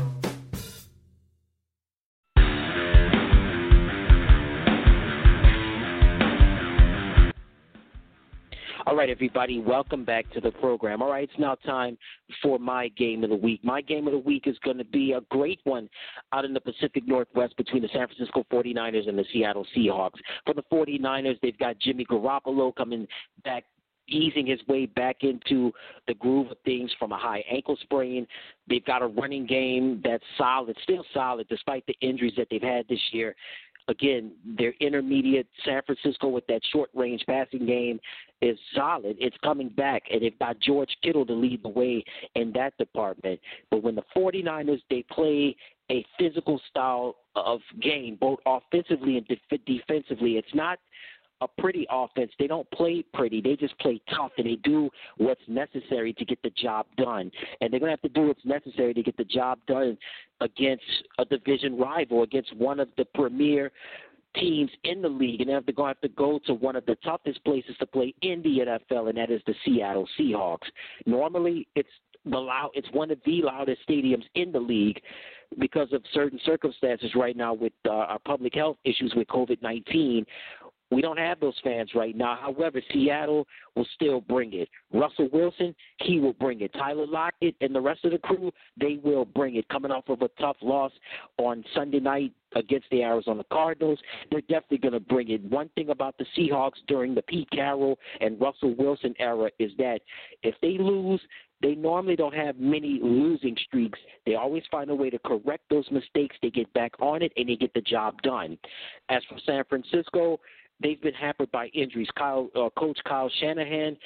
All right, everybody, welcome back to the program. All right, it's now time for my game of the week. My game of the week is going to be a great one out in the Pacific Northwest between the San Francisco 49ers and the Seattle Seahawks. For the 49ers, they've got Jimmy Garoppolo coming back, easing his way back into the groove of things from a high ankle sprain. They've got a running game that's solid, still solid, despite the injuries that they've had this year. Again, their intermediate San Francisco with that short-range passing game is solid. It's coming back, and they've got George Kittle to lead the way in that department. But when the 49ers, they play a physical style of game, both offensively and defensively, it's not a pretty offense. They don't play pretty. They just play tough, and they do what's necessary to get the job done. And they're going to have to do what's necessary to get the job done against a division rival, against one of the premier teams in the league. And they're going to have to go to one of the toughest places to play in the NFL, and that is the Seattle Seahawks. Normally, it's one of the loudest stadiums in the league because of certain circumstances right now with our public health issues with COVID-19. We don't have those fans right now. However, Seattle will still bring it. Russell Wilson, he will bring it. Tyler Lockett and the rest of the crew, they will bring it. Coming off of a tough loss on Sunday night against the Arizona Cardinals, they're definitely going to bring it. One thing about the Seahawks during the Pete Carroll and Russell Wilson era is that if they lose, they normally don't have many losing streaks. They always find a way to correct those mistakes. They get back on it, and they get the job done. As for San Francisco, they've been hampered by injuries. Coach Kyle Shanahan,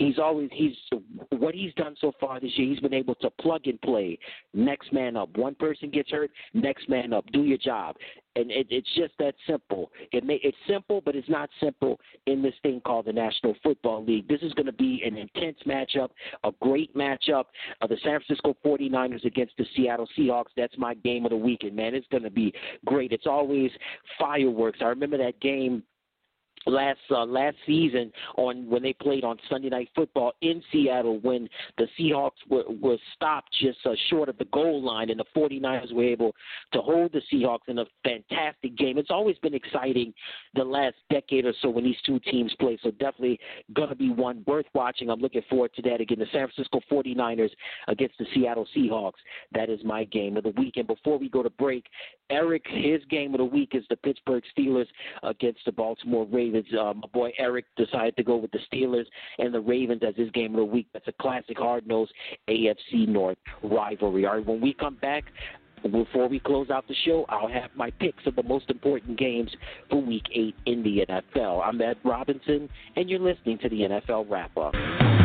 what he's done so far this year, he's been able to plug and play. Next man up. One person gets hurt, next man up. Do your job. And it's just that simple. It's simple, but it's not simple in this thing called the National Football League. This is going to be an intense matchup, a great matchup of the San Francisco 49ers against the Seattle Seahawks. That's my game of the weekend, man. It's going to be great. It's always fireworks. I remember that game last season when they played on Sunday Night Football in Seattle when the Seahawks were stopped just short of the goal line, and the 49ers were able to hold the Seahawks in a fantastic game. It's always been exciting the last decade or so when these two teams play, so definitely going to be one worth watching. I'm looking forward to that. Again, the San Francisco 49ers against the Seattle Seahawks. That is my game of the week. And before we go to break, Eric, his game of the week is the Pittsburgh Steelers against the Baltimore Ravens. My boy Eric decided to go with the Steelers and the Ravens as his game of the week. That's a classic hard-nosed AFC North rivalry. All right, when we come back, before we close out the show, I'll have my picks of the most important games for Week 8 in the NFL. I'm Ed Robinson, and you're listening to the NFL Wrap-Up.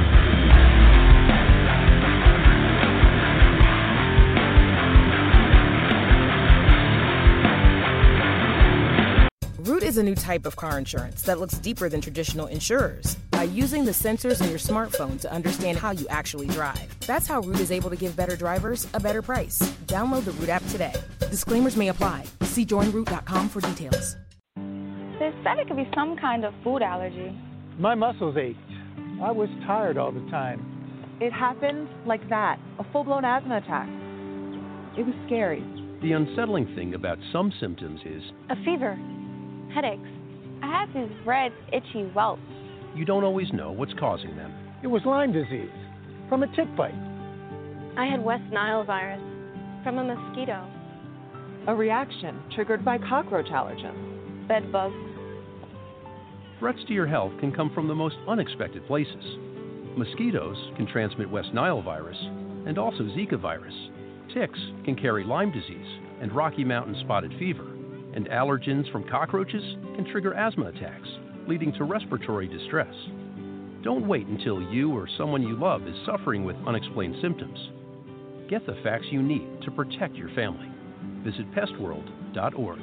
Root is a new type of car insurance that looks deeper than traditional insurers by using the sensors in your smartphone to understand how you actually drive. That's how Root is able to give better drivers a better price. Download the Root app today. Disclaimers may apply. See joinroot.com for details. They said it could be some kind of food allergy. My muscles ached. I was tired all the time. It happened like that, a full-blown asthma attack. It was scary. The unsettling thing about some symptoms is a fever, headaches. I have these red, itchy welts. You don't always know what's causing them. It was Lyme disease from a tick bite. I had West Nile virus from a mosquito. A reaction triggered by cockroach allergens. Bed bugs. Threats to your health can come from the most unexpected places. Mosquitoes can transmit West Nile virus and also Zika virus. Ticks can carry Lyme disease and Rocky Mountain spotted fever. And allergens from cockroaches can trigger asthma attacks, leading to respiratory distress. Don't wait until you or someone you love is suffering with unexplained symptoms. Get the facts you need to protect your family. Visit pestworld.org.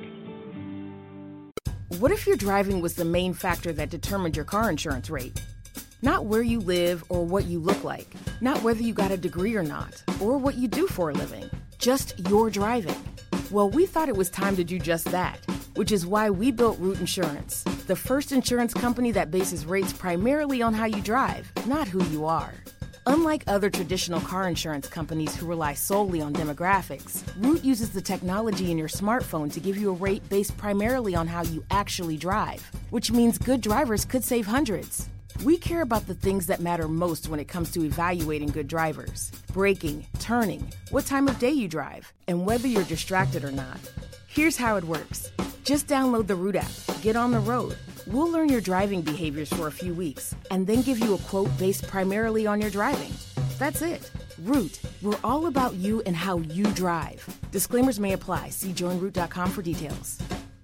What if your driving was the main factor that determined your car insurance rate? Not where you live or what you look like, not whether you got a degree or not, or what you do for a living, just your driving. Well, we thought it was time to do just that, which is why we built Root Insurance, the first insurance company that bases rates primarily on how you drive, not who you are. Unlike other traditional car insurance companies who rely solely on demographics, Root uses the technology in your smartphone to give you a rate based primarily on how you actually drive, which means good drivers could save hundreds. We care about the things that matter most when it comes to evaluating good drivers: braking, turning, what time of day you drive, and whether you're distracted or not. Here's how it works. Just download the Root app, get on the road. We'll learn your driving behaviors for a few weeks, and then give you a quote based primarily on your driving. That's it. Root, we're all about you and how you drive. Disclaimers may apply. See joinroot.com for details.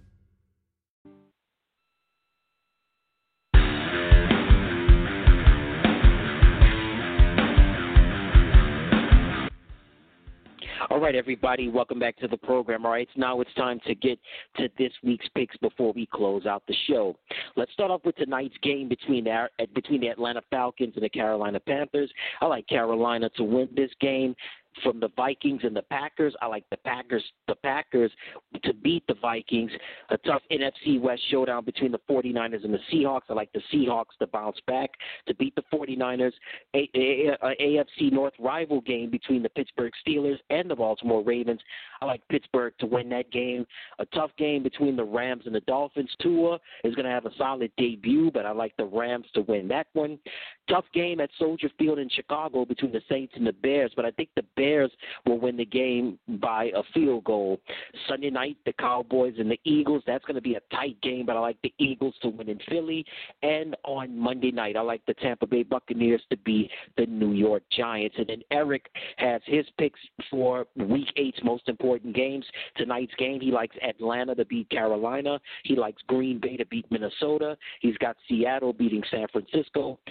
All right, everybody, welcome back to the program. All right, now it's time to get to this week's picks before we close out the show. Let's start off with tonight's game between the Atlanta Falcons and the Carolina Panthers. I like Carolina to win this game. From the Vikings and the Packers, I like the Packers to beat the Vikings. A tough NFC West showdown between the 49ers and the Seahawks. I like the Seahawks to bounce back to beat the 49ers. AFC North rival game between the Pittsburgh Steelers and the Baltimore Ravens. I like Pittsburgh to win that game. A tough game between the Rams and the Dolphins. Tua is going to have a solid debut, but I like the Rams to win that one. Tough game at Soldier Field in Chicago between the Saints and the Bears, but I think the Bears will win the game by a field goal. Sunday night, the Cowboys and the Eagles. That's going to be a tight game, but I like the Eagles to win in Philly. And on Monday night, I like the Tampa Bay Buccaneers to beat the New York Giants. And then Eric has his picks for Week 8's most important games. Tonight's game, he likes Atlanta to beat Carolina. He likes Green Bay to beat Minnesota. He's got Seattle beating San Francisco. He likes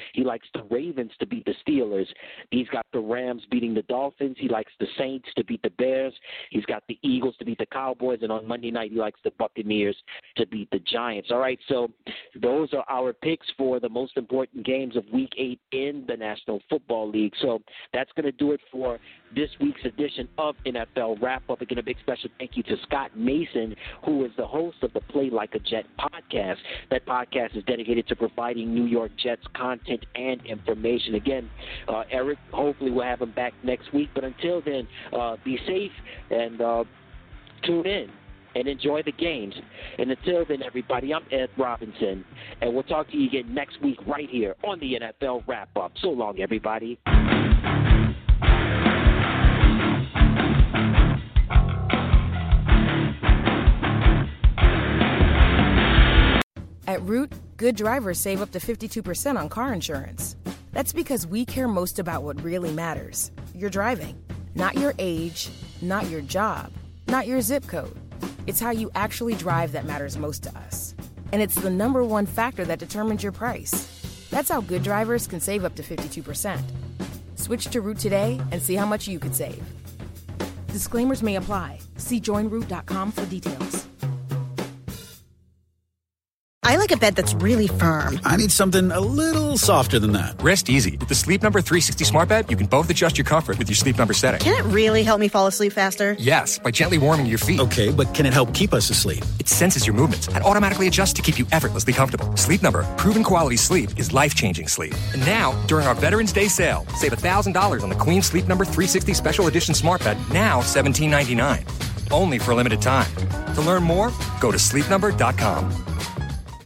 the Ravens to beat the Steelers. He's got the Rams beating the Dolphins. He likes the Saints to beat the Bears. He's got the Eagles to beat the Cowboys. And on Monday night, he likes the Buccaneers to beat the Giants. All right, so those are our picks for the most important games of Week 8 in the National Football League. So that's going to do it for this week's edition of NFL Wrap-Up. Again, a big special thank you to Scott Mason, who is the host of the Play Like a Jet podcast. That podcast is dedicated to providing New York Jets content and information. Again, Eric, hopefully we'll have him back next week. But until then, be safe and tune in and enjoy the games. And until then, everybody, I'm Ed Robinson, and we'll talk to you again next week right here on the NFL Wrap-Up. So long, everybody. At Root, good drivers save up to 52% on car insurance. That's because we care most about what really matters. Your driving. Not your age, not your job, not your zip code. It's how you actually drive that matters most to us. And it's the #1 factor that determines your price. That's how good drivers can save up to 52%. Switch to Root today and see how much you could save. Disclaimers may apply. See joinroot.com for details. I like a bed that's really firm. I need something a little softer than that. Rest easy. With the Sleep Number 360 smart bed, you can both adjust your comfort with your Sleep Number setting. Can it really help me fall asleep faster? Yes, by gently warming your feet. Okay, but can it help keep us asleep? It senses your movements and automatically adjusts to keep you effortlessly comfortable. Sleep Number, proven quality sleep is life-changing sleep. And now, during our Veterans Day sale, save $1,000 on the Queen Sleep Number 360 Special Edition smart bed, now $1,799. Only for a limited time. To learn more, go to sleepnumber.com.